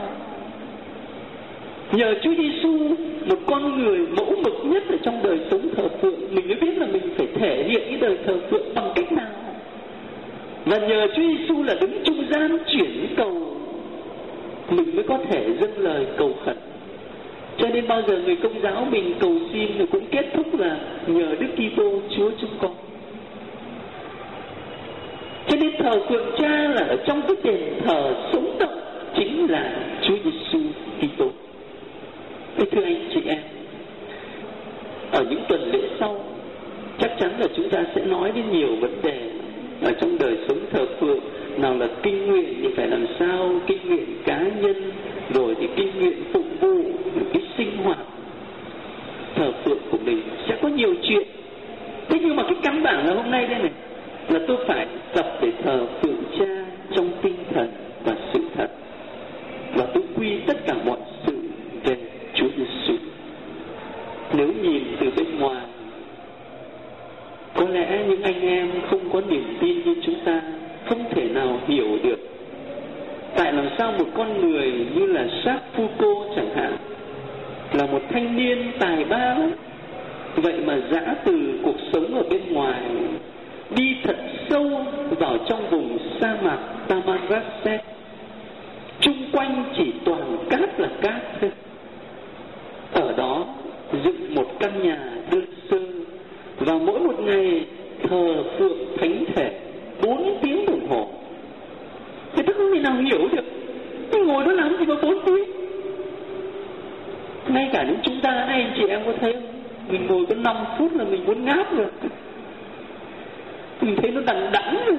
Nhờ Chúa Giêsu, một con người mẫu mực nhất ở trong đời sống thờ phượng, mình mới biết là mình phải thể hiện cái đời thờ phượng bằng cách nào. Và nhờ Chúa Giêsu là đứng trung gian chuyển cầu, mình mới có thể dâng lời cầu khẩn. Cho nên bao giờ người Công giáo mình cầu xin rồi cũng kết thúc là nhờ Đức Kitô Chúa chúng con. Cho nên thờ phượng Cha là ở trong cái đền thờ sống động chính là Chúa Giêsu Kitô. Thưa anh chị em, ở những tuần lễ sau chắc chắn là chúng ta sẽ nói đến nhiều vấn đề ở trong đời sống thờ phượng. Nào là kinh nguyện thì phải làm sao, kinh nguyện cá nhân, rồi thì kinh nguyện phục vụ, cái sinh hoạt thờ phượng của mình sẽ có nhiều chuyện. Thế nhưng mà cái căn bản là hôm nay đây này là tôi phải tập để thờ phượng Cha trong tinh thần và sự thật, và tôi quy tất cả mọi sự về Chúa Giêsu. Nếu nhìn từ bên ngoài, có lẽ những anh em không có niềm tin như chúng ta không thể nào hiểu được tại làm sao một con người như là Jacques Foucault chẳng hạn, là một thanh niên tài ba, vậy mà giã từ cuộc sống ở bên ngoài, đi thật sâu vào trong vùng sa mạc Tamanrasset, chung quanh chỉ toàn cát là cát thôi. Ở đó dựng một căn nhà đơn sơ, và mỗi một ngày thờ phượng thánh thể bốn tiếng đồng hồ. Thì tôi không thể nào hiểu được, tôi ngồi đó làm gì mà bốn tiếng. Ngay cả những chúng ta, hai anh chị em có thấy không? Mình ngồi có năm phút là mình muốn ngáp rồi, mình thấy nó đằng đẵng rồi.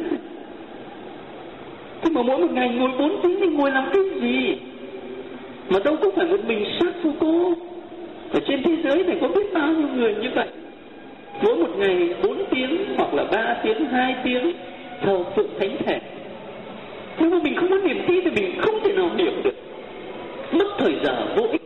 Thế mà mỗi một ngày ngồi bốn tiếng thì ngồi làm cái gì? Mà đâu có phải một mình Jacques Foucault. Ở trên thế giới này có biết bao nhiêu người như vậy, mỗi một ngày bốn tiếng hoặc là ba tiếng, hai tiếng thờ phượng thánh thể. Nếu mà mình không có niềm tin thì mình không thể nào hiểu được, mất thời giờ vô ích.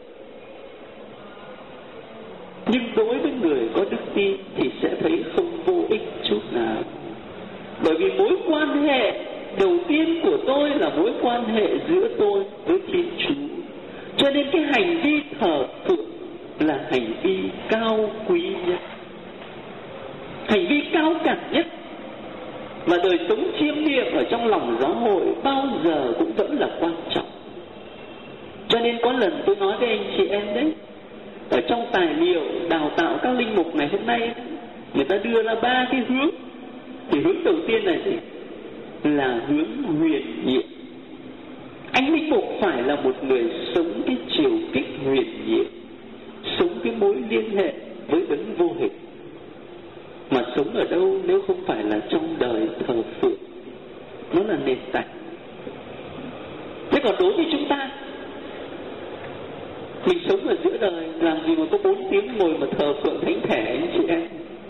Nhưng đối với người có đức tin thì sẽ thấy không vô ích chút nào. Bởi vì mối quan hệ đầu tiên của tôi là mối quan hệ giữa tôi với Thiên Chúa. Cho nên cái hành vi thờ phượng là hành vi cao quý nhất, hành vi cao cả nhất. Và đời sống chiêm niệm ở trong lòng giáo hội bao giờ cũng vẫn là quan trọng. Cho nên có lần tôi nói với anh chị em đấy, ở trong tài liệu đào tạo các linh mục ngày hôm nay, người ta đưa ra ba cái hướng. Thì hướng đầu tiên là gì? Là hướng huyền nhiệm. Anh linh mục phải là một người sống cái chiều kích huyền nhiệm, sống cái mối liên hệ với đấng vô hình. Mà sống ở đâu nếu không phải là trong đời thờ phượng? Nó là nền tảng. Thế còn đối với chúng ta Mình sống ở giữa đời, làm gì mà có bốn tiếng ngồi mà thờ phượng thánh thể anh chị em.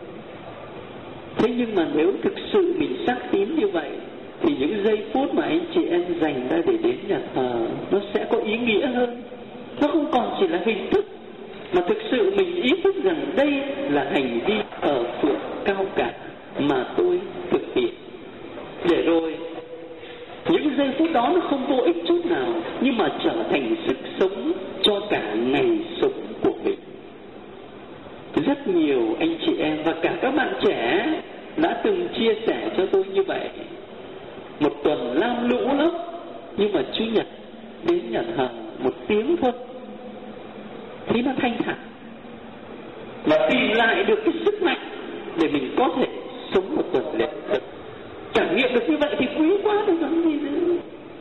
Thế nhưng mà nếu thực sự mình xác tín như vậy, thì những giây phút mà anh chị em dành ra để đến nhà thờ nó sẽ có ý nghĩa hơn. Nó không còn chỉ là hình thức, mà thực sự mình ý thức rằng đây là hành vi thờ phượng cao cả mà tôi thực hiện. Để rồi những giây phút đó nó không vô ích chút nào, nhưng mà trở thành sức sống cho cả ngày sống của mình. Rất nhiều anh chị em và cả các bạn trẻ đã từng chia sẻ cho tôi như vậy. Một tuần lam lũ lắm, nhưng mà Chủ nhật đến nhà thờ một tiếng thôi thì nó thanh thản, và tìm lại được cái sức mạnh để mình có thể sống một tuần lễ. Trải nghiệm được như vậy thì quý quá rồi còn gì nữa.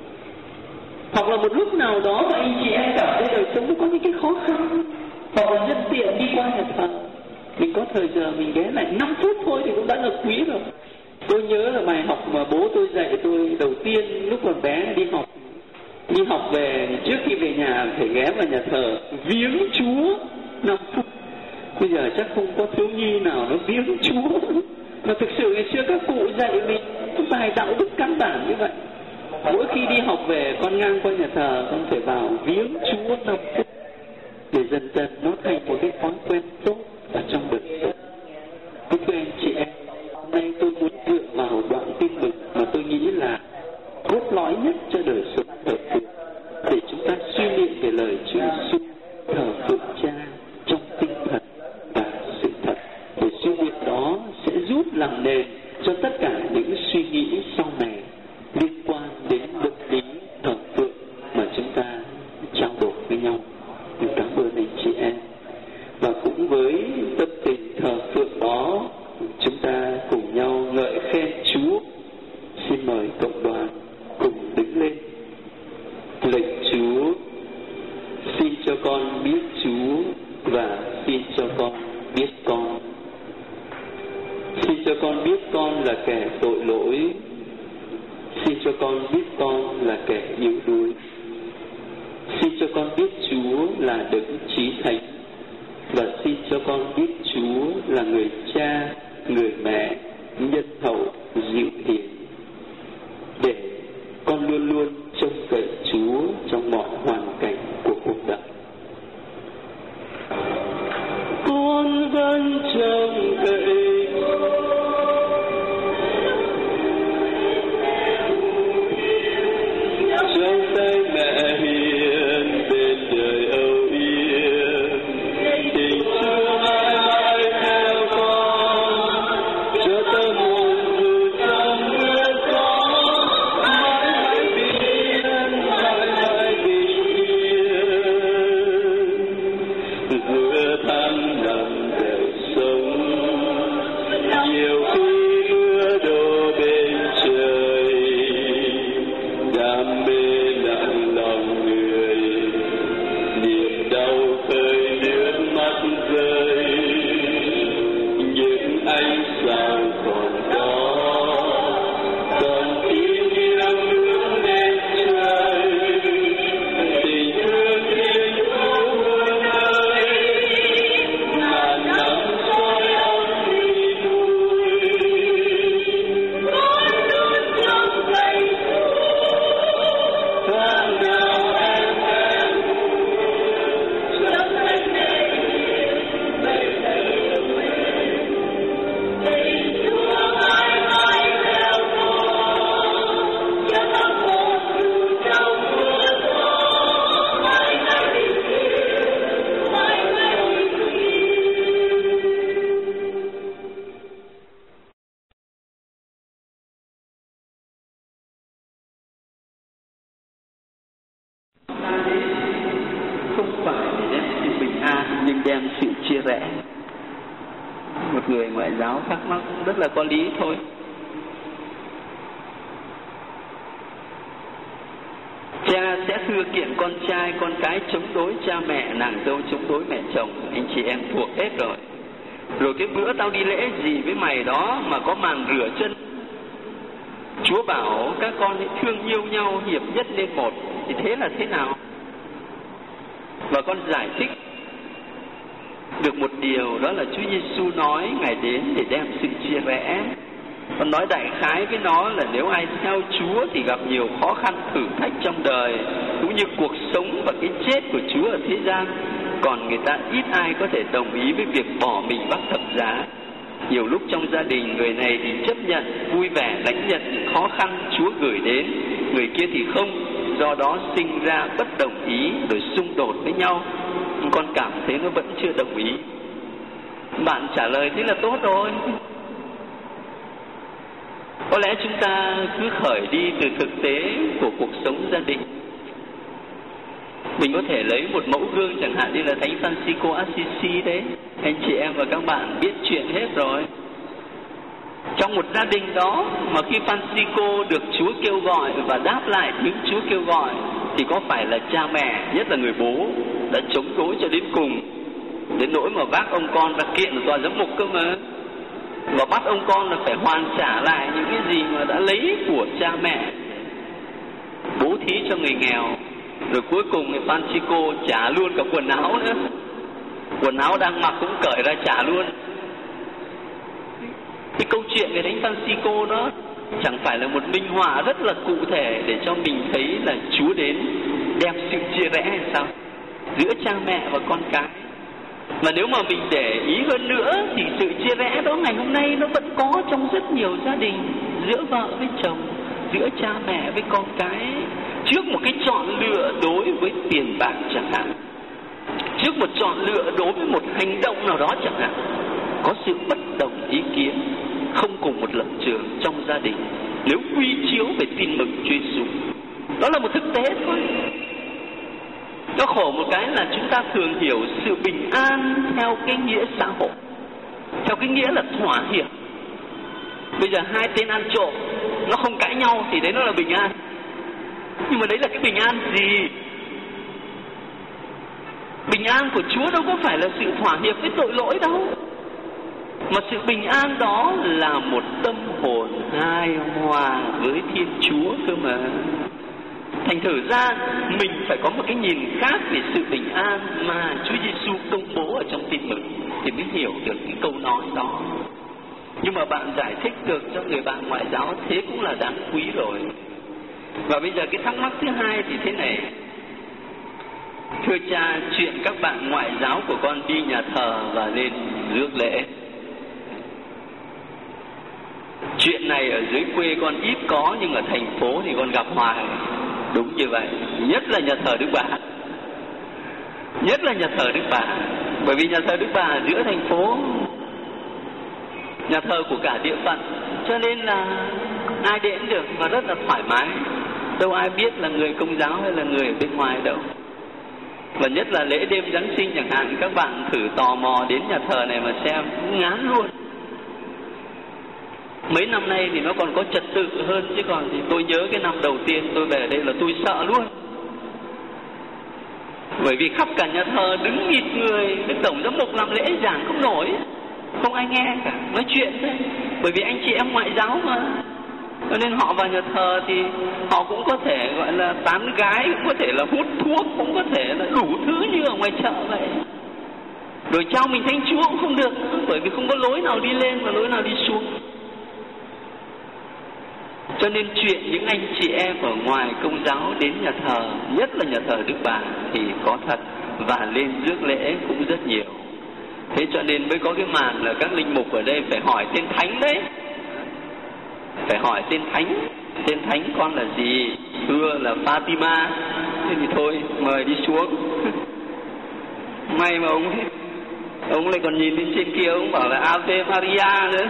Hoặc là một lúc nào đó mà anh chị em cảm thấy đời sống có những cái khó khăn, hoặc là nhân tiện đi qua nhà thờ, mình có thời giờ mình ghé lại năm phút thôi thì cũng đã là quý rồi. Tôi nhớ là bài học mà bố tôi dạy tôi đầu tiên lúc còn bé đi học. Đi học về, trước khi về nhà phải ghé vào nhà thờ viếng Chúa năm phút. Bây giờ chắc không có thiếu nhi nào nó viếng Chúa. Mà thực sự ngày xưa các cụ dạy mình vài đạo đức căn bản như vậy. Mỗi khi đi học về, con ngang qua nhà thờ, con phải vào viếng Chúa năm phút, để dần dần nó thành một cái thói quen tốt ở trong đời sống. Thưa anh chị em, hôm nay tôi muốn dựa vào đoạn tin mừng mà tôi nghĩ là cốt lõi nhất cho đời sống thờ phượng, để chúng ta suy niệm về lời Chúa Giêsu thờ phượng Cha trong tinh thần và sự thật. Để suy niệm đó sẽ giúp làm nền cho tất cả những suy nghĩ sau này liên quan đến luận lý thờ phượng mà chúng ta trao đổi với nhau. Mình cảm ơn anh chị em. Và cũng với tâm tình thờ phượng đó, chúng ta cùng nhau ngợi khen Chúa. Xin mời cộng đoàn cùng đứng lên. Lạy Chúa, xin cho con biết Chúa và xin cho con biết con. Xin cho con biết con là kẻ tội lỗi. Xin cho con biết con là kẻ yếu đuối. Xin cho con biết Chúa là đấng chí thánh. Và xin cho con biết Chúa là người cha, người mẹ, nhân hậu, dịu hiền. Để con luôn luôn trông cậy Chúa trong mọi hoàn cảnh của cuộc đời. Con vẫn trông cậy trong tay mẹ hiền, bên đời âu yếm. Tình Chúa mãi mãi theo con, cho tâm hồn dù trong mưa gió, mãi mãi bình yên, mãi mãi bình yên. Giữa tháng năm đời sống, nhiều khi mưa đổ bên trời, đam mê nặng lòng người, niềm đau khơi nước mắt rơi. Những ánh sao còn đó, còn tin yêu hướng lên trời. Tình thương thiên Chúa muôn nơi, ngàn năm soi ấm đi nuôi. Con luôn trông cậy tháng nào em em trong tay mẹ bây giờ tình Chúa mãi mãi theo con, cho tâm hồn dù trong mưa gió, mãi mãi bình yên, mãi mãi bình yên. Không phải để đem sự bình an, nhưng đem sự chia rẽ. Một người ngoại giáo thắc mắc rất là có lý thôi. Cha sẽ thưa kiện con trai, con cái chống đối cha mẹ, nàng dâu chống đối mẹ chồng. Anh chị em thuộc hết rồi. Rồi cái bữa tao đi lễ gì với mày đó mà có màn rửa chân. Chúa bảo các con hãy thương yêu nhau, hiệp nhất nên một. Thì thế là thế nào? Và con giải thích được một điều, đó là Chúa Giêsu nói Ngài đến để đem sự chia rẽ. Con nói đại khái với nó là nếu ai theo Chúa thì gặp nhiều khó khăn thử thách trong đời, cũng như cuộc sống và cái chết của Chúa ở thế gian. Còn người ta ít ai có thể đồng ý với việc bỏ mình bắt thập giá. Nhiều lúc trong gia đình, người này thì chấp nhận, vui vẻ lãnh nhận những khó khăn Chúa gửi đến, người kia thì không. Do đó sinh ra bất đồng ý, rồi xung đột với nhau. Con cảm thấy nó vẫn chưa đồng ý. Bạn trả lời thế là tốt rồi. Có lẽ chúng ta cứ khởi đi từ thực tế của cuộc sống gia đình. Mình có thể lấy một mẫu gương chẳng hạn như là Thánh Francisco Assisi đấy. Anh chị em và các bạn biết chuyện hết rồi. Trong một gia đình đó mà khi Francisco được Chúa kêu gọi và đáp lại tiếng Chúa kêu gọi, thì có phải là cha mẹ, nhất là người bố, đã chống đối cho đến cùng, đến nỗi mà vác ông con ra kiện ở tòa giám mục cơ mà, và bắt ông con là phải hoàn trả lại những cái gì mà đã lấy của cha mẹ, bố thí cho người nghèo. Rồi cuối cùng thì Francisco trả luôn cả quần áo nữa, quần áo đang mặc cũng cởi ra trả luôn. Cái câu chuyện về Thánh Francisco đó chẳng phải là một minh họa rất là cụ thể để cho mình thấy là Chúa đến đem sự chia rẽ hay sao giữa cha mẹ và con cái. Mà nếu mà mình để ý hơn nữa thì sự chia rẽ đó ngày hôm nay nó vẫn có trong rất nhiều gia đình, giữa vợ với chồng, giữa cha mẹ với con cái, trước một cái chọn lựa đối với tiền bạc chẳng hạn, trước một chọn lựa đối với một hành động nào đó chẳng hạn, có sự bất đồng ý kiến, không cùng một lập trường trong gia đình nếu quy chiếu về tin mừng Chúa Giêsu. Đó là một thực tế thôi. Nó khổ một cái là chúng ta thường hiểu sự bình an theo cái nghĩa xã hội, theo cái nghĩa là thỏa hiệp. Bây giờ hai tên ăn trộm nó không cãi nhau thì đấy nó là bình an. Nhưng mà đấy là cái bình an gì? Bình an của Chúa đâu có phải là sự thỏa hiệp với tội lỗi đâu, mà sự bình an đó là một tâm hồn hài hòa với Thiên Chúa cơ mà. Thành thử ra mình phải có một cái nhìn khác về sự bình an mà Chúa Giêsu công bố ở trong tin mừng thì mới hiểu được cái câu nói đó. Nhưng mà bạn giải thích được cho người bạn ngoại giáo, thế cũng là đáng quý rồi. Và bây giờ cái thắc mắc thứ hai thì thế này: thưa cha, chuyện các bạn ngoại giáo của con đi nhà thờ và lên rước lễ, chuyện này ở dưới quê con ít có, nhưng ở thành phố thì con gặp hoài. Đúng như vậy, nhất là nhà thờ Đức Bà, nhất là nhà thờ Đức Bà. Bởi vì nhà thờ Đức Bà giữa thành phố, nhà thờ của cả địa phận, cho nên là ai đến được và rất là thoải mái. Đâu ai biết là người Công giáo hay là người ở bên ngoài đâu. Và nhất là lễ đêm Giáng sinh chẳng hạn, các bạn thử tò mò đến nhà thờ này mà xem, ngán luôn. Mấy năm nay thì nó còn có trật tự hơn, chứ còn thì tôi nhớ cái năm đầu tiên tôi về đây là tôi sợ luôn. Bởi vì khắp cả nhà thờ đứng nghịt người, Đức Tổng Giám mục làm lễ giảng không nổi, không ai nghe cả, nói chuyện thôi. Bởi vì anh chị em ngoại giáo mà, cho nên họ vào nhà thờ thì họ cũng có thể gọi là tán gái, cũng có thể là hút thuốc, cũng có thể là đủ thứ như ở ngoài chợ vậy. Rồi trao mình Thánh Chúa cũng không được, bởi vì không có lối nào đi lên và lối nào đi xuống. Cho nên chuyện những anh chị em ở ngoài Công giáo đến nhà thờ, nhất là nhà thờ Đức Bà thì có thật, và lên rước lễ cũng rất nhiều. Thế cho nên mới có cái màn là các linh mục ở đây phải hỏi tên thánh đấy, phải hỏi tên thánh. Tên thánh con là gì? Thưa là Fatima. Thế thì thôi mời đi xuống. May mà ông ông lại còn nhìn lên trên kia, ông bảo là Ave Maria nữa.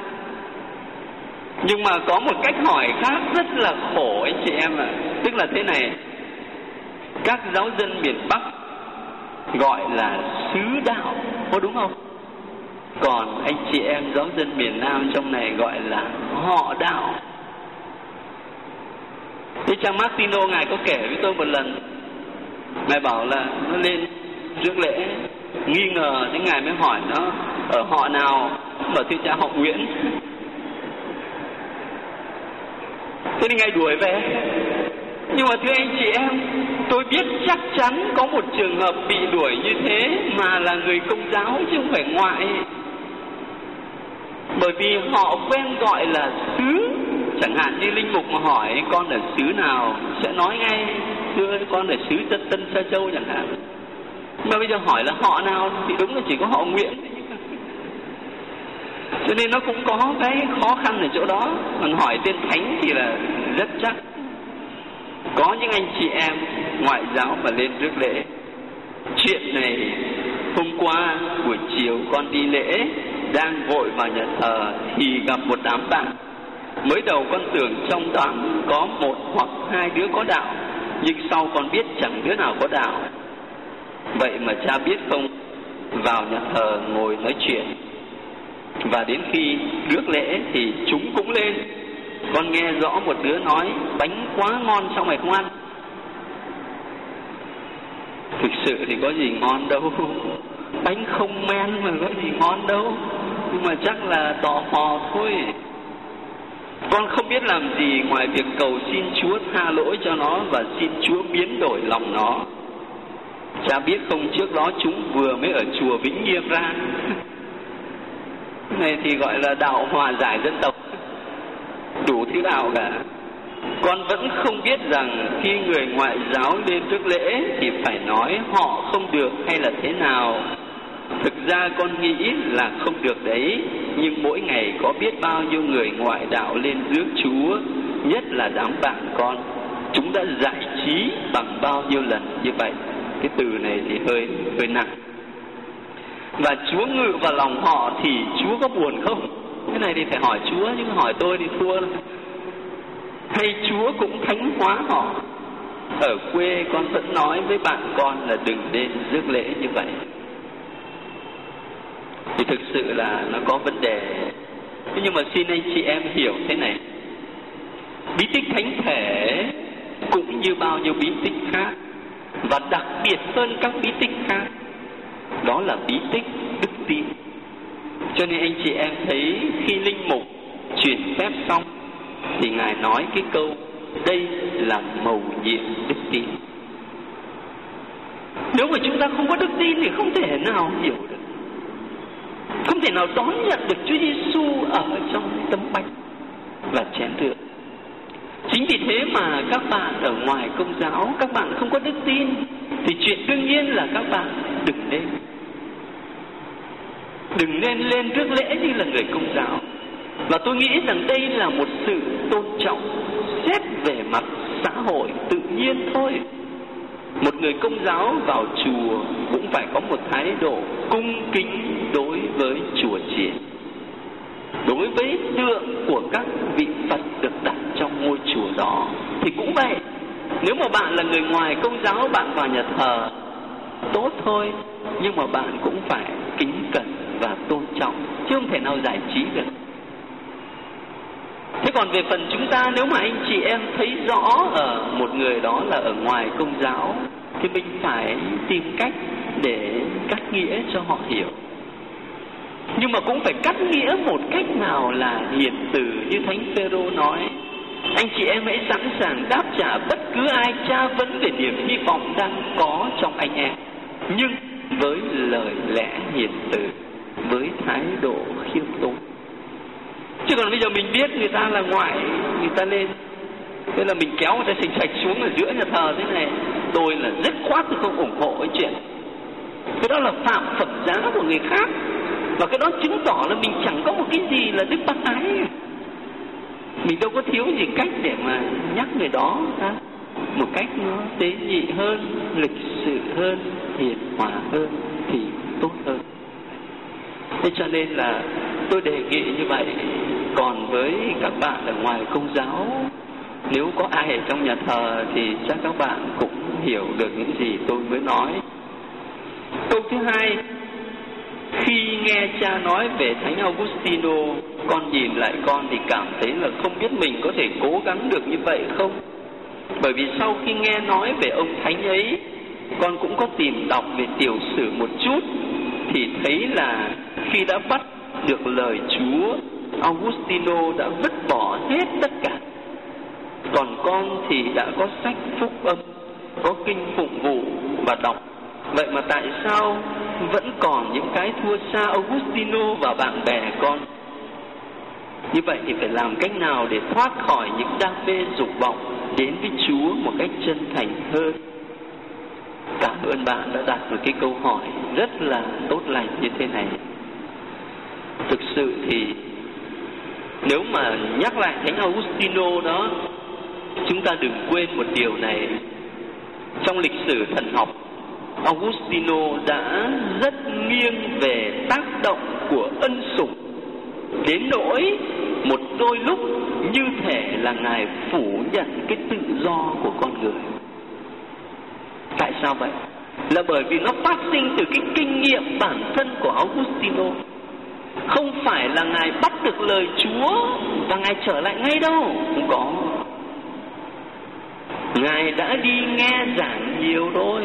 Nhưng mà có một cách hỏi khác rất là khổ anh chị em ạ. À. Tức là thế này: các giáo dân miền Bắc gọi là sứ đạo, có đúng không? Còn anh chị em giáo dân miền Nam trong này gọi là họ đạo. Thế cha Martino ngài có kể với tôi một lần, ngài bảo là nó lên rước lễ, nghi ngờ, thế ngài mới hỏi nó ở họ nào, bảo thưa cha họ Nguyễn. Thế thì ngài đuổi về. Nhưng mà thưa anh chị em, tôi biết chắc chắn có một trường hợp bị đuổi như thế mà là người Công giáo chứ không phải ngoại. Bởi vì họ quen gọi là xứ. Chẳng hạn như linh mục mà hỏi con ở xứ nào sẽ nói ngay thưa con ở xứ Tân Tân Sa Châu chẳng hạn. Mà bây giờ hỏi là họ nào thì đúng là chỉ có họ Nguyễn. Cho nên nó cũng có cái khó khăn ở chỗ đó. Còn hỏi tên thánh thì là rất chắc. Có những anh chị em ngoại giáo mà lên rước lễ. Chuyện này hôm qua buổi chiều con đi lễ, đang vội vào nhà thờ thì gặp một đám bạn. Mới đầu con tưởng trong đám có một hoặc hai đứa có đạo, nhưng sau con biết chẳng đứa nào có đạo. Vậy mà cha biết không, vào nhà thờ ngồi nói chuyện, và đến khi rước lễ thì chúng cũng lên. Con nghe rõ một đứa nói bánh quá ngon sao mày không ăn. Thực sự thì có gì ngon đâu, bánh không men mà có gì ngon đâu, nhưng mà chắc là tò mò thôi. Con không biết làm gì ngoài việc cầu xin Chúa tha lỗi cho nó và xin Chúa biến đổi lòng nó. Cha biết không, trước đó chúng vừa mới ở chùa Vĩnh Nghiêm ra. Này thì gọi là đạo hòa giải dân tộc, đủ thứ đạo cả. Con vẫn không biết rằng khi người ngoại giáo lên rước lễ thì phải nói họ không được hay là thế nào. Thực ra con nghĩ là không được đấy, nhưng mỗi ngày có biết bao nhiêu người ngoại đạo lên rước Chúa, nhất là đám bạn con. Chúng đã giải trí bằng bao nhiêu lần như vậy. Cái từ này thì hơi hơi nặng. Và Chúa ngự vào lòng họ thì Chúa có buồn không? Cái này thì phải hỏi Chúa, nhưng hỏi tôi thì thua. Hay Chúa cũng thánh hóa họ? Ở quê con vẫn nói với bạn con là đừng lên rước lễ như vậy. Thì thực sự là nó có vấn đề. Thế nhưng mà xin anh chị em hiểu thế này, bí tích thánh thể cũng như bao nhiêu bí tích khác, và đặc biệt hơn các bí tích khác, đó là bí tích đức tin. Cho nên anh chị em thấy khi linh mục chuyển phép xong thì Ngài nói cái câu đây là mầu nhiệm đức tin. Nếu mà chúng ta không có đức tin thì không thể nào hiểu được, không thể nào đón nhận được Chúa Giêsu ở trong tấm bánh và chén rượu. Chính vì thế mà các bạn ở ngoài Công giáo, các bạn không có đức tin thì chuyện đương nhiên là các bạn đừng lên. Đừng nên lên rước lễ như là người Công giáo. Và tôi nghĩ rằng đây là một sự tôn trọng xét về mặt xã hội tự nhiên thôi. Một người Công giáo vào chùa cũng phải có một thái độ cung kính đối với chùa chiền, đối với tượng của các vị Phật được đặt trong ngôi chùa đó. Thì cũng vậy, nếu mà bạn là người ngoài Công giáo, bạn vào nhà thờ tốt thôi, nhưng mà bạn cũng phải kính cẩn và tôn trọng, chứ không thể nào giải trí được. Thế còn về phần chúng ta, nếu mà anh chị em thấy rõ ở một người đó là ở ngoài Công giáo thì mình phải tìm cách để cắt nghĩa cho họ hiểu. Nhưng mà cũng phải cắt nghĩa một cách nào là hiền từ, như Thánh Phêrô nói, anh chị em hãy sẵn sàng đáp trả bất cứ ai tra vấn về niềm hy vọng đang có trong anh em, nhưng với lời lẽ hiền từ, với thái độ khiêm tốn. Chứ còn bây giờ mình biết người ta là ngoại, người ta lên, thế là mình kéo người ta sình sạch xuống ở giữa nhà thờ thế này, tôi là rất khoát tôi không ủng hộ cái chuyện. Cái đó là phạm phẩm giá của người khác, và cái đó chứng tỏ là mình chẳng có một cái gì là đức bác ái. Mình đâu có thiếu gì cách để mà nhắc người đó ha? Một cách nó tế nhị hơn, lịch sự hơn, hiền hòa hơn thì tốt hơn. Thế cho nên là tôi đề nghị như vậy. Còn với các bạn ở ngoài Công giáo, nếu có ai ở trong nhà thờ thì chắc các bạn cũng hiểu được những gì tôi mới nói. Câu thứ hai, khi nghe cha nói về Thánh Augustino, con nhìn lại con thì cảm thấy là không biết mình có thể cố gắng được như vậy không. Bởi vì sau khi nghe nói về ông Thánh ấy, con cũng có tìm đọc về tiểu sử một chút, thì thấy là khi đã bắt được lời Chúa, Augustino đã vứt bỏ hết tất cả. Còn con thì đã có sách phúc âm, có kinh phụng vụ và đọc. Vậy mà tại sao vẫn còn những cái thua xa Augustino và bạn bè con? Như vậy thì phải làm cách nào để thoát khỏi những đam mê dục vọng, đến với Chúa một cách chân thành hơn? Cảm ơn bạn đã đặt một cái câu hỏi rất là tốt lành như thế này. Thực sự thì nếu mà nhắc lại Thánh Augustino đó, chúng ta đừng quên một điều này. Trong lịch sử thần học, Augustino đã rất nghiêng về tác động của ân sủng, đến nỗi một đôi lúc như thể là Ngài phủ nhận cái tự do của con người. Tại sao vậy? Là bởi vì nó phát sinh từ cái kinh nghiệm bản thân của Augustino. Không phải là Ngài bắt được lời Chúa và Ngài trở lại ngay đâu. Không có. Ngài đã đi nghe giảng nhiều rồi.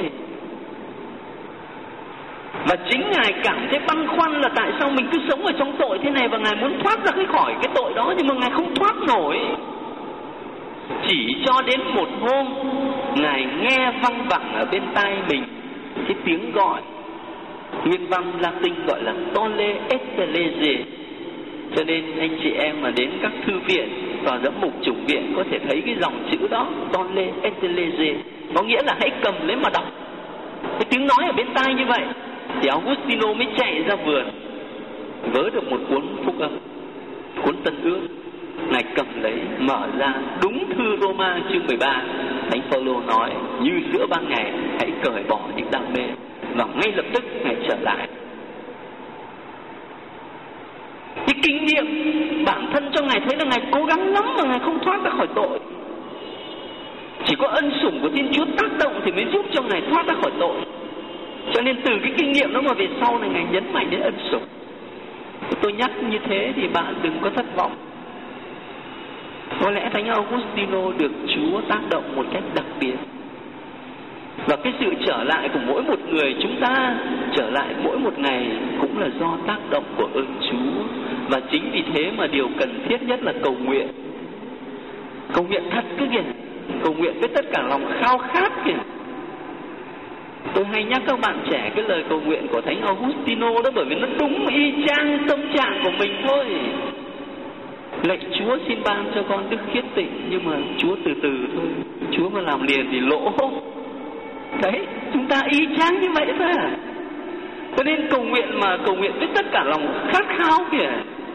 Và chính Ngài cảm thấy băn khoăn là tại sao mình cứ sống ở trong tội thế này, và Ngài muốn thoát ra cái khỏi cái tội đó, nhưng mà Ngài không thoát nổi. Chỉ cho đến một hôm Ngài nghe văng vẳng ở bên tai mình cái tiếng gọi, nguyên văn Latin gọi là Tolle et lege. Cho nên anh chị em mà đến các thư viện và giám mục chủng viện có thể thấy cái dòng chữ đó, Tolle et lege, có nghĩa là hãy cầm lấy mà đọc. Cái tiếng nói ở bên tai như vậy thì Augustino mới chạy ra vườn, vớ được một cuốn phúc âm, cuốn Tân Ước. Ngài cầm lấy mở ra đúng thư Roma chương mười ba. Thánh Phaolô nói như giữa ban ngày hãy cởi bỏ những đam mê, và ngay lập tức Ngài trở lại. Cái kinh nghiệm bản thân cho Ngài thấy là Ngài cố gắng lắm mà Ngài không thoát ra khỏi tội. Chỉ có ân sủng của Thiên Chúa tác động thì mới giúp cho Ngài thoát ra khỏi tội. Cho nên từ cái kinh nghiệm đó mà về sau này Ngài nhấn mạnh đến ân sủng. Tôi nhắc như thế thì bạn đừng có thất vọng. Có lẽ Thánh Augustino được Chúa tác động một cách đặc biệt. Và cái sự trở lại của mỗi một người chúng ta, trở lại mỗi một ngày, cũng là do tác động của ơn Chúa. Và chính vì thế mà điều cần thiết nhất là cầu nguyện. Cầu nguyện thật cứ kìa, cầu nguyện với tất cả lòng khao khát kìa. Tôi hay nhắc các bạn trẻ cái lời cầu nguyện của Thánh Augustino đó, bởi vì nó đúng y chang tâm trạng của mình thôi. Lạy Chúa xin ban cho con đức khiết tịnh, nhưng mà Chúa từ từ thôi, Chúa mà làm liền thì lỗ. Đấy, chúng ta y chang như vậy thôi à. Cho nên cầu nguyện mà cầu nguyện với tất cả lòng khát khao kìa.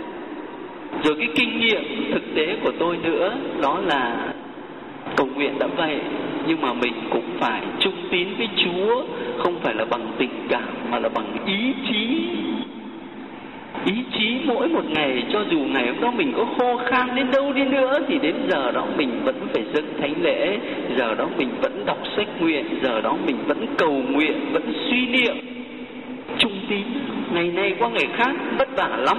Rồi cái kinh nghiệm thực tế của tôi nữa, đó là cầu nguyện đã vậy, nhưng mà mình cũng phải trung tín với Chúa, không phải là bằng tình cảm mà là bằng ý chí. Ý chí mỗi một ngày, cho dù ngày hôm đó mình có khô khan đến đâu đi nữa, thì đến giờ đó mình vẫn phải dâng thánh lễ, giờ đó mình vẫn đọc sách nguyện, giờ đó mình vẫn cầu nguyện, vẫn suy niệm. Trung tín, ngày nay qua ngày khác vất vả lắm.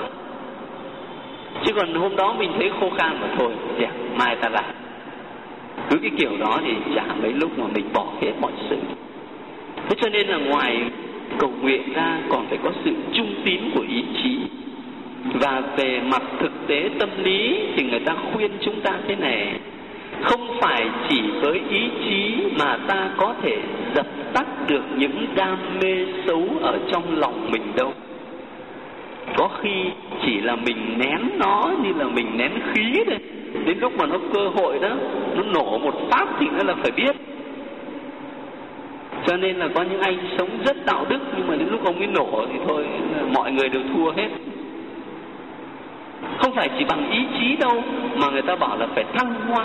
Chứ còn hôm đó mình thấy khô khan mà thôi, dẹp, mai ta làm. Cứ cái kiểu đó thì chả mấy lúc mà mình bỏ hết mọi sự. Thế cho nên là ngoài cầu nguyện ra còn phải có sự trung tín của ý chí. Và về mặt thực tế tâm lý thì người ta khuyên chúng ta thế này: không phải chỉ với ý chí mà ta có thể dập tắt được những đam mê xấu ở trong lòng mình đâu. Có khi chỉ là mình nén nó như là mình nén khí thôi. Đến lúc mà nó cơ hội đó, nó nổ một phát thì nó là phải biết. Cho nên là có những anh sống rất đạo đức, nhưng mà đến lúc ông ấy nổ thì thôi, mọi người đều thua hết. Không phải chỉ bằng ý chí đâu, mà người ta bảo là phải thăng hoa.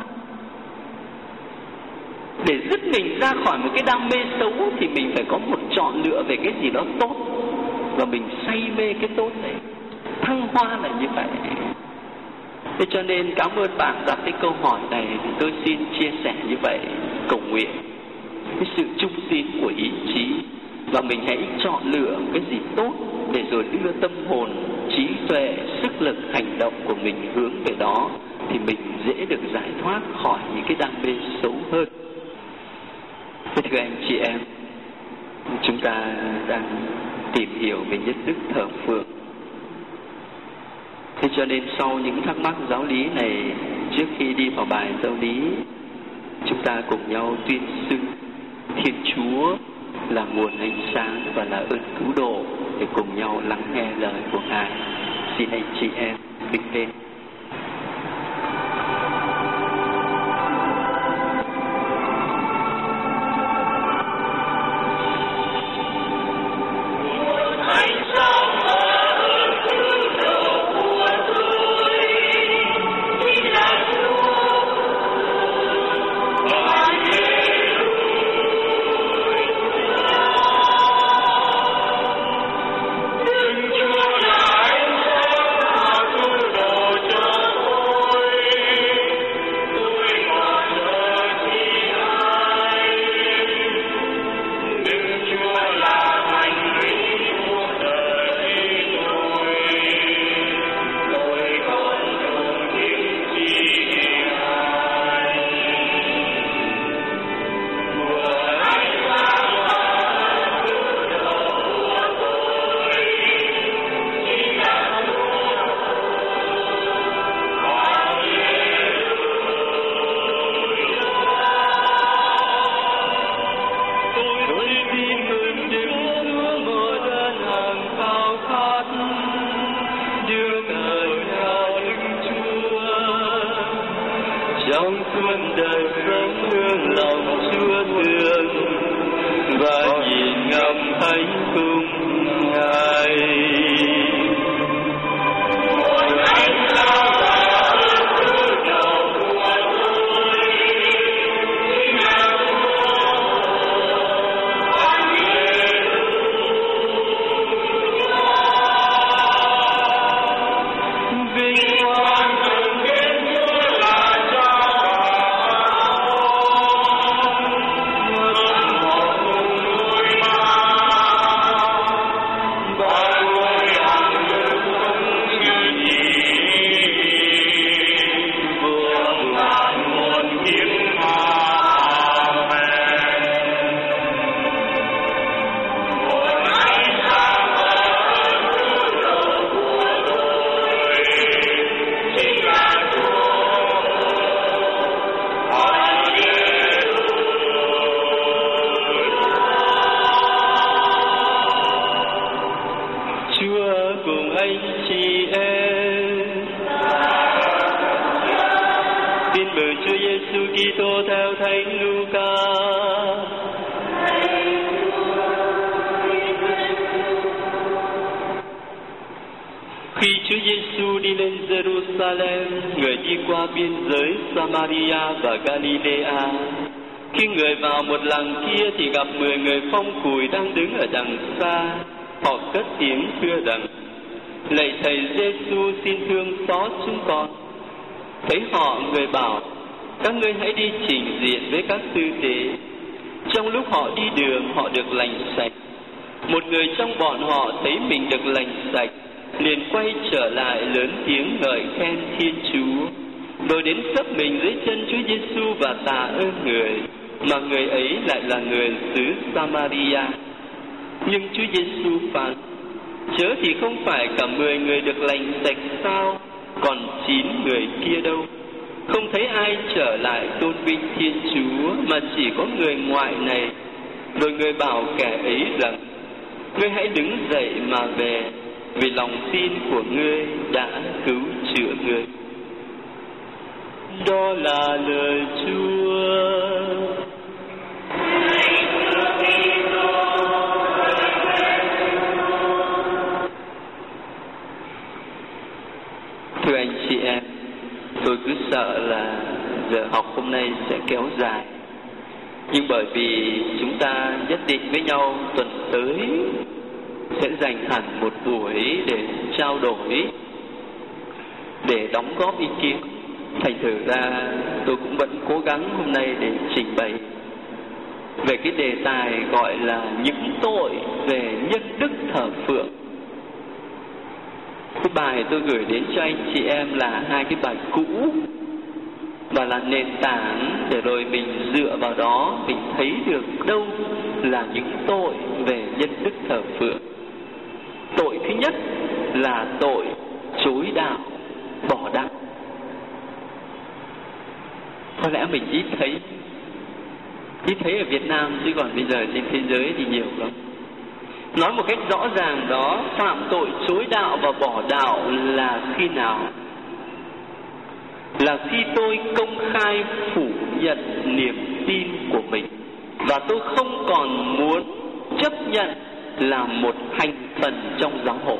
Để dứt mình ra khỏi một cái đam mê xấu thì mình phải có một chọn lựa về cái gì đó tốt, và mình say mê cái tốt này. Thăng hoa là như vậy. Thế cho nên cảm ơn bạn đặt cái câu hỏi này, thì tôi xin chia sẻ như vậy. Cầu nguyện, cái sự trung tín của ý chí, và mình hãy chọn lựa cái gì tốt để rồi đưa tâm hồn, trí tuệ, sức lực, hành động của mình hướng về đó, thì mình dễ được giải thoát khỏi những cái đam mê xấu hơn. Thưa anh chị em, chúng ta đang tìm hiểu về nhất đức thờ phượng. Thế cho nên sau những thắc mắc giáo lý này, trước khi đi vào bài giáo lý, chúng ta cùng nhau tuyên xưng Thiên Chúa là nguồn ánh sáng và là ơn cứu độ, để cùng nhau lắng nghe lời của Ngài. Xin anh chị em đứng lên. trong suốt đời sống hương lòng Chúa thương và nhìn ngắm hạnh phúc Ngài. Người đi qua biên giới Samaria và Galilea. Khi người vào một làng kia thì gặp mười người phong cùi đang đứng ở đằng xa. Họ cất tiếng thưa rằng: Lạy thầy Giêsu, xin thương xót chúng con. Thấy họ, người bảo: Các ngươi hãy đi trình diện với các tư tế. Trong lúc họ đi đường, họ được lành sạch. Một người trong bọn họ thấy mình được lành sạch, liền quay trở lại lớn tiếng ngợi khen Thiên Chúa, rồi đến xấp mình dưới chân Chúa Giêsu và tạ ơn người, mà người ấy lại là người xứ Samaria. Nhưng Chúa Giêsu phán: Chớ thì không phải cả mười người được lành sạch sao? Còn chín người kia đâu? Không thấy ai trở lại tôn vinh Thiên Chúa, mà chỉ có người ngoại này. Rồi người bảo kẻ ấy rằng: Ngươi hãy đứng dậy mà về, vì lòng tin của ngươi đã cứu chữa ngươi. Đó là lời Chúa. Thưa anh chị em, tôi cứ sợ là giờ học hôm nay sẽ kéo dài. Nhưng bởi vì chúng ta nhất định với nhau tuần tới sẽ dành hẳn một buổi để trao đổi, để đóng góp ý kiến. Thành thử ra tôi cũng vẫn cố gắng hôm nay để trình bày về cái đề tài gọi là những tội về nhân đức thờ phượng. Cái bài tôi gửi đến cho anh chị em là hai cái bài cũ, và là nền tảng để rồi mình dựa vào đó mình thấy được đâu là những tội về nhân đức thờ phượng. Tội thứ nhất là tội chối đạo, bỏ đạo. có lẽ mình ít thấy, ít thấy ở Việt Nam, chứ còn bây giờ trên thế giới thì nhiều lắm. Nói một cách rõ ràng đó, phạm tội chối đạo và bỏ đạo là khi nào? Là khi tôi công khai phủ nhận niềm tin của mình, và tôi không còn muốn chấp nhận là một thành phần trong giáo hội.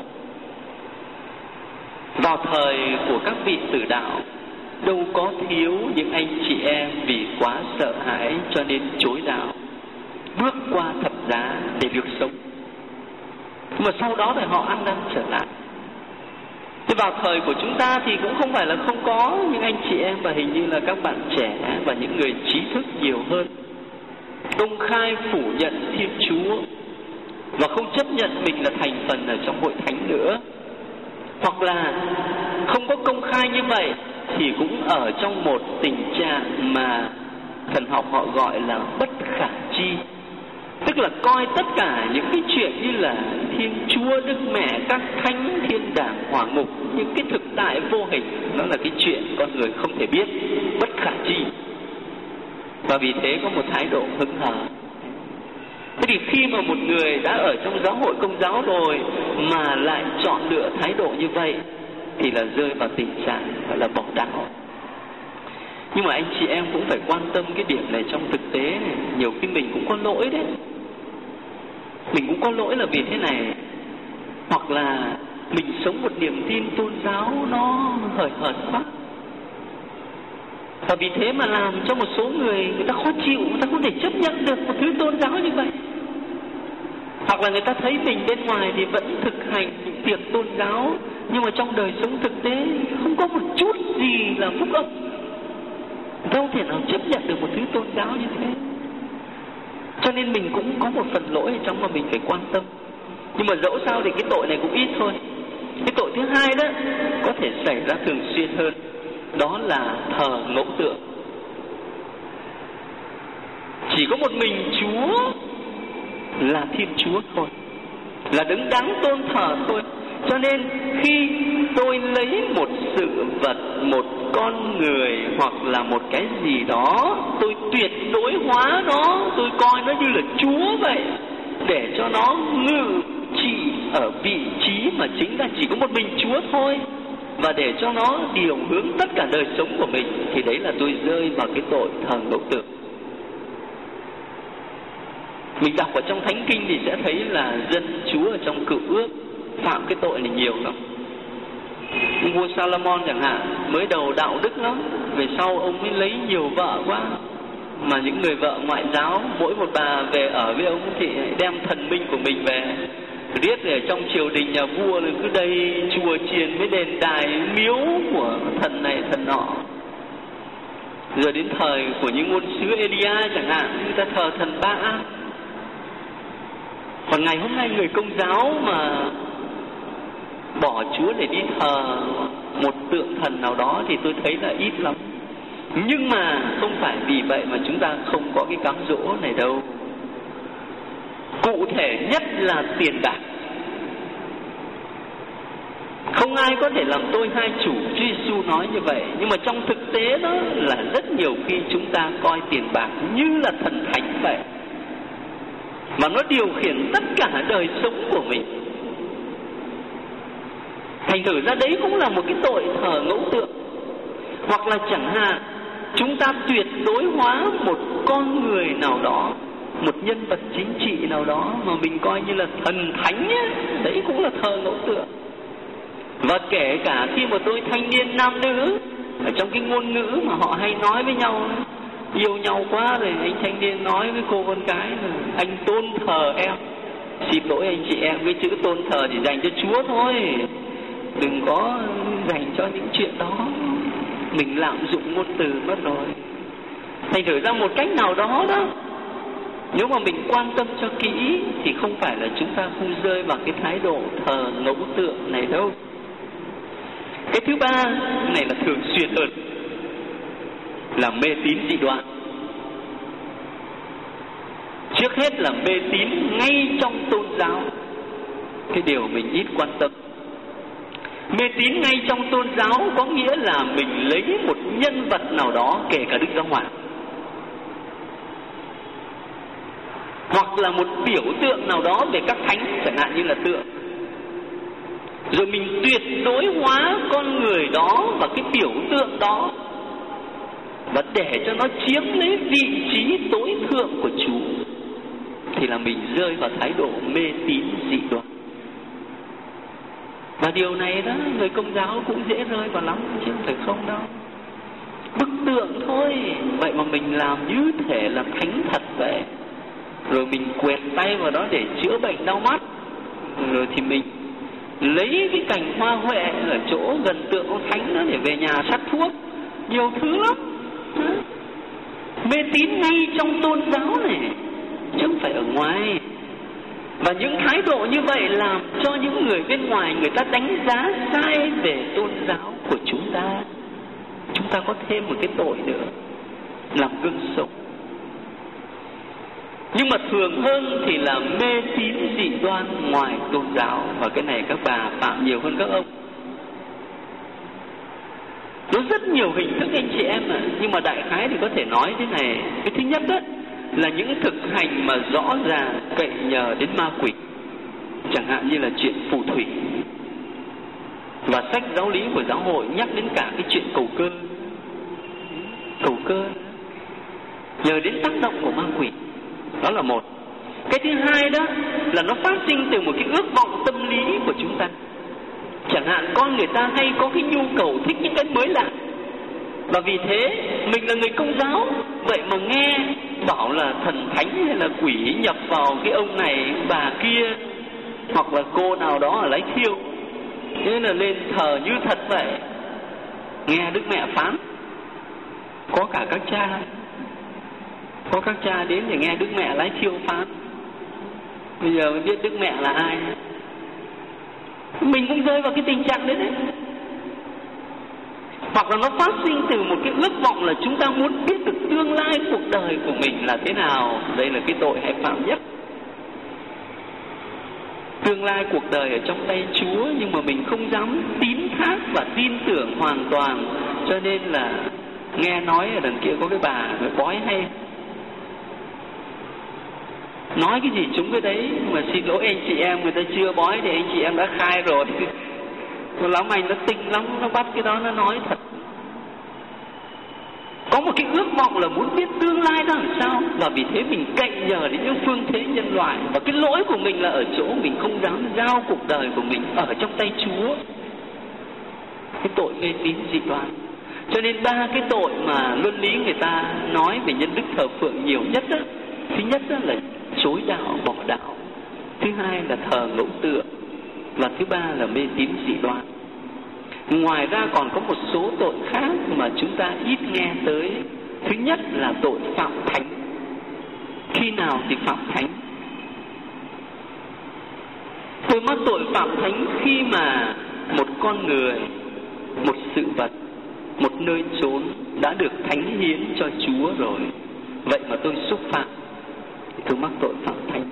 Vào thời của các vị tử đạo, đâu có thiếu những anh chị em vì quá sợ hãi cho nên chối đạo, bước qua thập giá để được sống. Nhưng mà sau đó thì họ ăn năn trở lại. Thế vào thời của chúng ta thì cũng không phải là không có những anh chị em, và hình như là các bạn trẻ và những người trí thức nhiều hơn, công khai phủ nhận Thiên Chúa và không chấp nhận mình là thành phần ở trong hội thánh nữa. Hoặc là không có công khai như vậy thì cũng ở trong một tình trạng mà thần học họ gọi là bất khả chi. Tức là coi tất cả những cái chuyện như là Thiên Chúa, Đức Mẹ, các thánh, thiên đàng, hỏa ngục, những cái thực tại vô hình, nó là cái chuyện con người không thể biết, bất khả chi. Và vì thế có một thái độ hững hờ. Thế thì khi mà một người đã ở trong giáo hội Công giáo rồi mà lại chọn lựa thái độ như vậy thì là rơi vào tình trạng gọi là bỏ đạo. Nhưng mà anh chị em cũng phải quan tâm cái điểm này trong thực tế này. Nhiều khi mình cũng có lỗi đấy. Mình cũng có lỗi là vì thế này. Hoặc là mình sống một niềm tin tôn giáo nó hời hợt quá, và vì thế mà làm cho một số người người ta khó chịu, người ta không thể chấp nhận được một thứ tôn giáo như vậy. Hoặc là người ta thấy mình bên ngoài thì vẫn thực hành những việc tôn giáo, nhưng mà trong đời sống thực tế không có một chút gì là phúc âm. Đâu thể nào chấp nhận được một thứ tôn giáo như thế. Cho nên mình cũng có một phần lỗi ở trong mà mình phải quan tâm. Nhưng mà dẫu sao thì cái tội này cũng ít thôi. Cái tội thứ hai đó có thể xảy ra thường xuyên hơn, đó là thờ ngẫu tượng. Chỉ có một mình Chúa là Thiên Chúa thôi, là đứng đáng tôn thờ thôi. Cho nên khi tôi lấy một sự vật, một con người hoặc là một cái gì đó, tôi tuyệt đối hóa nó, tôi coi nó như là Chúa vậy, để cho nó ngự trị ở vị trí mà chính là chỉ có một mình Chúa thôi, và để cho nó điều hướng tất cả đời sống của mình, thì đấy là tôi rơi vào cái tội thờ ngẫu tượng. Mình đọc ở trong Thánh Kinh thì sẽ thấy là dân Chúa ở trong Cựu Ước phạm cái tội này nhiều lắm. Vua Salomon chẳng hạn, mới đầu đạo đức lắm, về sau ông mới lấy nhiều vợ quá. Mà những người vợ ngoại giáo, mỗi một bà về ở với ông thì đem thần minh của mình về, riết ở trong triều đình nhà vua là cứ đầy chùa chiền với đền đài miếu của thần này thần nọ. Rồi đến thời của những ngôn sứ Elia chẳng hạn, người ta thờ thần Ba. Còn ngày hôm nay người Công giáo mà bỏ Chúa để đi thờ một tượng thần nào đó thì tôi thấy là ít lắm. Nhưng mà không phải vì vậy mà chúng ta không có cái cám dỗ này đâu. Cụ thể nhất là tiền bạc. Không ai có thể làm tôi hai chủ, Chúa Giêsu nói như vậy. Nhưng mà trong thực tế đó là rất nhiều khi chúng ta coi tiền bạc như là thần thánh vậy, mà nó điều khiển tất cả đời sống của mình. Thành thử ra đấy cũng là một cái tội thờ ngẫu tượng. Hoặc là chẳng hạn chúng ta tuyệt đối hóa một con người nào đó, một nhân vật chính trị nào đó mà mình coi như là thần thánh ấy, đấy cũng là thờ ngẫu tượng. Và kể cả khi mà tôi thanh niên nam nữ, ở trong cái ngôn ngữ mà họ hay nói với nhau, yêu nhau quá rồi anh thanh niên nói với cô con gái là anh tôn thờ em. Xin lỗi anh chị em, cái chữ tôn thờ chỉ dành cho Chúa thôi, đừng có dành cho những chuyện đó. Mình lạm dụng ngôn từ mất rồi. Thành thử ra một cách nào đó đó, nếu mà mình quan tâm cho kỹ thì không phải là chúng ta không rơi vào cái thái độ thờ ngẫu tượng này đâu. Cái thứ ba, cái này là thường xuyên hơn, là mê tín dị đoan. Trước hết là mê tín ngay trong tôn giáo, cái điều mình ít quan tâm. Mê tín ngay trong tôn giáo có nghĩa là mình lấy một nhân vật nào đó, kể cả Đức Giáo Hoàng, hoặc là một biểu tượng nào đó về các thánh, chẳng hạn như là tượng, rồi mình tuyệt đối hóa con người đó và cái biểu tượng đó, và để cho nó chiếm lấy vị trí tối thượng của Chúa, thì là mình rơi vào thái độ mê tín dị đoan. Và điều này đó, người Công giáo cũng dễ rơi vào lắm, chứ không phải không đâu. Bức tượng thôi, vậy mà mình làm như thể là thánh thật vậy, rồi mình quẹt tay vào đó để chữa bệnh đau mắt, rồi thì mình lấy cái cành hoa huệ ở chỗ gần tượng ông thánh đó để về nhà sắc thuốc, nhiều thứ lắm. Mê tín ngay trong tôn giáo này, chứ không phải ở ngoài. Và những thái độ như vậy làm cho những người bên ngoài người ta đánh giá sai về tôn giáo của chúng ta. Chúng ta có thêm một cái tội nữa, làm gương sống. Nhưng mà thường hơn thì là mê tín dị đoan ngoài tôn giáo, và cái này các bà phạm nhiều hơn các ông. Nó rất nhiều hình thức anh chị em ạ, nhưng mà đại khái thì có thể nói thế này. Cái thứ nhất đó là những thực hành mà rõ ràng cậy nhờ đến ma quỷ, chẳng hạn như là chuyện phù thủy. Và sách giáo lý của giáo hội nhắc đến cả cái chuyện cầu cơ. Cầu cơ nhờ đến tác động của ma quỷ, đó là một. Cái thứ hai đó là nó phát sinh từ một cái ước vọng tâm lý của chúng ta. Chẳng hạn con người ta hay có cái nhu cầu thích những cái mới lạ, và vì thế mình là người Công giáo, vậy mà nghe bảo là thần thánh hay là quỷ nhập vào cái ông này bà kia, hoặc là cô nào đó ở Lái Thiêu, thế là lên thờ như thật vậy. Nghe Đức Mẹ phán, có cả các cha, có các cha đến để nghe Đức Mẹ Lái Thiêu phán. Bây giờ mới biết Đức Mẹ là ai. Mình cũng rơi vào cái tình trạng đấy đấy. Hoặc là nó phát sinh từ một cái ước vọng là chúng ta muốn biết được tương lai cuộc đời của mình là thế nào. Đây là cái tội hay phạm nhất. Tương lai cuộc đời ở trong tay Chúa, nhưng mà mình không dám tín thác và tin tưởng hoàn toàn, cho nên là nghe nói ở đằng kia có cái bà nói bói hay, nói cái gì chúng cái đấy. Mà xin lỗi anh chị em, người ta chưa bói thì anh chị em đã khai rồi. Nó lắm anh, nó tinh lắm, nó bắt cái đó nó nói thật. Có một cái ước vọng là muốn biết tương lai nó làm sao, và vì thế mình cậy nhờ đến những phương thế nhân loại. Và cái lỗi của mình là ở chỗ mình không dám giao cuộc đời của mình ở trong tay Chúa. Cái tội mê tín dị đoan. Cho nên ba cái tội mà luân lý người ta nói về nhân đức thờ phượng nhiều nhất đó, thứ nhất đó là chối đạo, bỏ đạo. Thứ hai là thờ ngẫu tượng. Và thứ ba là mê tín dị đoan. Ngoài ra còn có một số tội khác mà chúng ta ít nghe tới. Thứ nhất là tội phạm thánh. Khi nào thì phạm thánh? Tôi mắc tội phạm thánh khi mà một con người, một sự vật, một nơi chốn đã được thánh hiến cho Chúa rồi, vậy mà tôi xúc phạm, thì tôi mắc tội phạm thánh.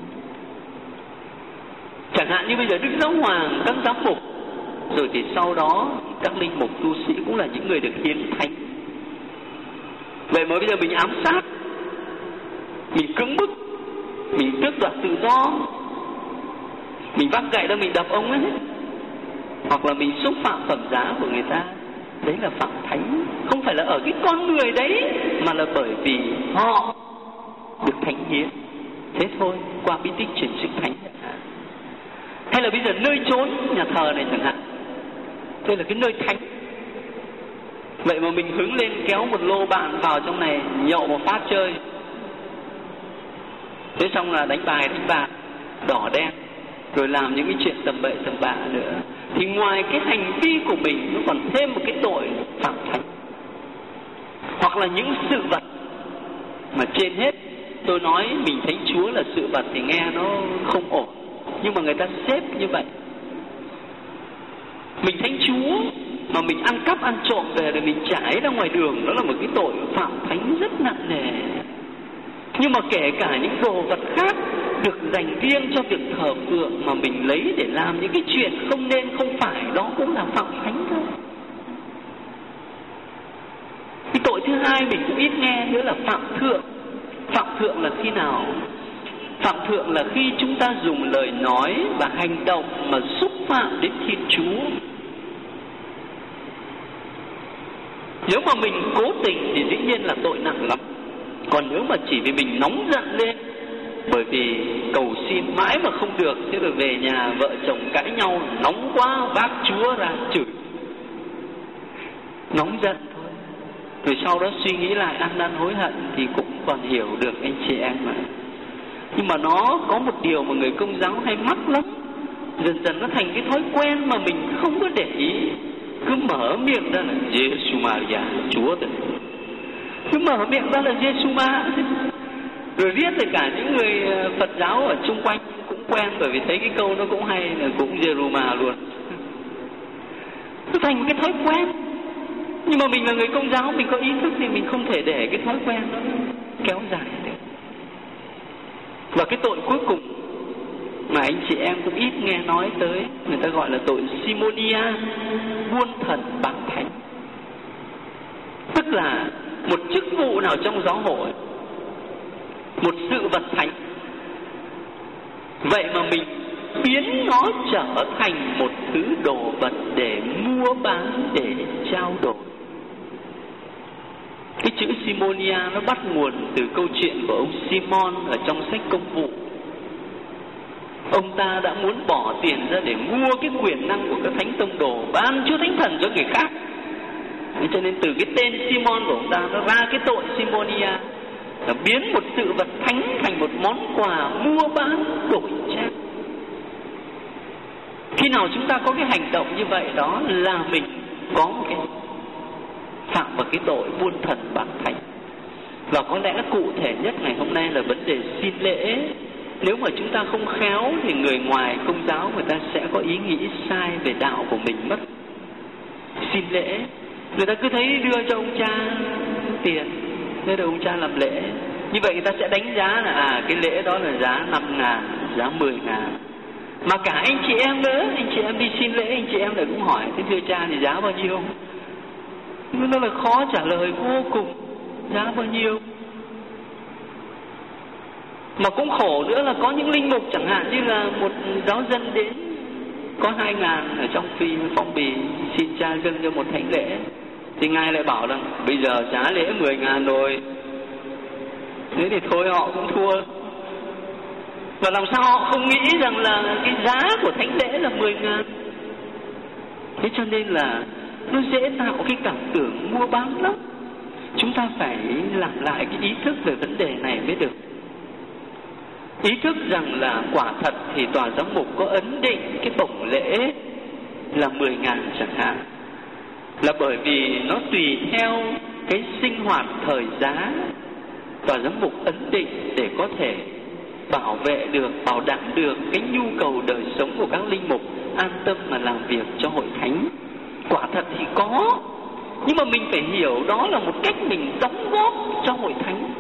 Chẳng hạn như bây giờ Đức Giáo Hoàng, các giám mục, rồi thì sau đó các linh mục tu sĩ cũng là những người được hiến thánh. Vậy mà bây giờ mình ám sát, mình cưỡng bức, mình tước đoạt tự do, mình vác gậy ra mình đập ông ấy, hoặc là mình xúc phạm phẩm giá của người ta, đấy là phạm thánh. Không phải là ở cái con người đấy, mà là bởi vì họ được thánh hiến. Thế thôi, qua bí tích chuyển sinh thánh chẳng hạn. Hay là bây giờ nơi chốn nhà thờ này chẳng hạn, đây là cái nơi thánh. Vậy mà mình hứng lên kéo một lô bạn vào trong này nhậu một phát chơi, thế xong là đánh bài đánh bạc đỏ đen, rồi làm những cái chuyện tầm bậy tầm bạ nữa, thì ngoài cái hành vi của mình nó còn thêm một cái tội phạm thánh. Hoặc là những sự vật mà trên hết, tôi nói mình thánh Chúa là sự vật thì nghe nó không ổn, nhưng mà người ta xếp như vậy. Mình thánh Chúa mà mình ăn cắp ăn trộm về rồi mình trải ra ngoài đường, đó là một cái tội phạm thánh rất nặng nề. Nhưng mà kể cả những đồ vật khác được dành riêng cho việc thờ phượng mà mình lấy để làm những cái chuyện không nên không phải, đó cũng là phạm thánh thôi. Cái tội thứ hai mình cũng ít nghe nữa là phạm thượng. Phạm thượng là khi nào? Phạm thượng là khi chúng ta dùng lời nói và hành động mà xúc phạm đến Thiên Chúa. Nếu mà mình cố tình thì dĩ nhiên là tội nặng lắm. Còn nếu mà chỉ vì mình nóng giận lên, bởi vì cầu xin mãi mà không được, thế rồi về nhà vợ chồng cãi nhau, nóng quá vác Chúa ra chửi, nóng giận thôi, rồi sau đó suy nghĩ lại ăn năn hối hận thì cũng còn hiểu được anh chị em mà. Nhưng mà nó có một điều mà người Công giáo hay mắc lắm, dần dần nó thành cái thói quen mà mình không có để ý. Cứ mở miệng ra là Giê-xu Maria, Chúa thôi. Cứ mở miệng ra là Giê-xu Ma. Rồi viết thì cả những người Phật giáo ở chung quanh cũng quen, bởi vì thấy cái câu nó cũng hay, là cũng Giê-ru-ma luôn. Nó thành một cái thói quen. Nhưng mà mình là người Công giáo, mình có ý thức thì mình không thể để cái thói quen đó kéo dài được. Và cái tội cuối cùng mà anh chị em cũng ít nghe nói tới, người ta gọi là tội simonia, buôn thần bạc thánh. Tức là một chức vụ nào trong giáo hội, một sự vật thánh, vậy mà mình biến nó trở thành một thứ đồ vật để mua bán, để trao đổi. Cái chữ simonia nó bắt nguồn từ câu chuyện của ông Simon ở trong sách Công vụ. Ông ta đã muốn bỏ tiền ra để mua cái quyền năng của các thánh tông đồ, ban Chúa Thánh Thần cho người khác. Cho nên từ cái tên Simon của ông ta nó ra cái tội simonia, là biến một sự vật thánh thành một món quà mua bán đổi trao. Khi nào chúng ta có cái hành động như vậy, đó là mình có một cái phạm vào cái tội buôn thần bạc thánh. Và có lẽ cụ thể nhất ngày hôm nay là vấn đề xin lễ. Nếu mà chúng ta không khéo thì người ngoài Công giáo người ta sẽ có ý nghĩ sai về đạo của mình mất. Xin lễ, người ta cứ thấy đưa cho ông cha tiền, thế rồi ông cha làm lễ. Như vậy người ta sẽ đánh giá là à cái lễ đó là giá năm ngàn, giá mười ngàn. Mà cả anh chị em nữa, anh chị em đi xin lễ, anh chị em lại cũng hỏi, thế thưa cha thì giá bao nhiêu? Nó là khó trả lời vô cùng, giá bao nhiêu? Mà cũng khổ nữa là có những linh mục chẳng hạn như là một giáo dân đến có hai ngàn ở trong phi phong bì xin cha dâng cho một thánh lễ, thì ngài lại bảo rằng bây giờ giá lễ mười ngàn rồi, thế thì thôi họ cũng thua. Và làm sao họ không nghĩ rằng là cái giá của thánh lễ là mười ngàn. Thế cho nên là nó dễ tạo cái cảm tưởng mua bán lắm. Chúng ta phải làm lại cái ý thức về vấn đề này mới được. Ý thức rằng là quả thật thì tòa giám mục có ấn định cái bổng lễ là mười ngàn chẳng hạn, là bởi vì nó tùy theo cái sinh hoạt thời giá tòa giám mục ấn định để có thể bảo vệ được, bảo đảm được cái nhu cầu đời sống của các linh mục an tâm mà làm việc cho hội thánh. Quả thật thì có, nhưng mà mình phải hiểu đó là một cách mình đóng góp cho hội thánh.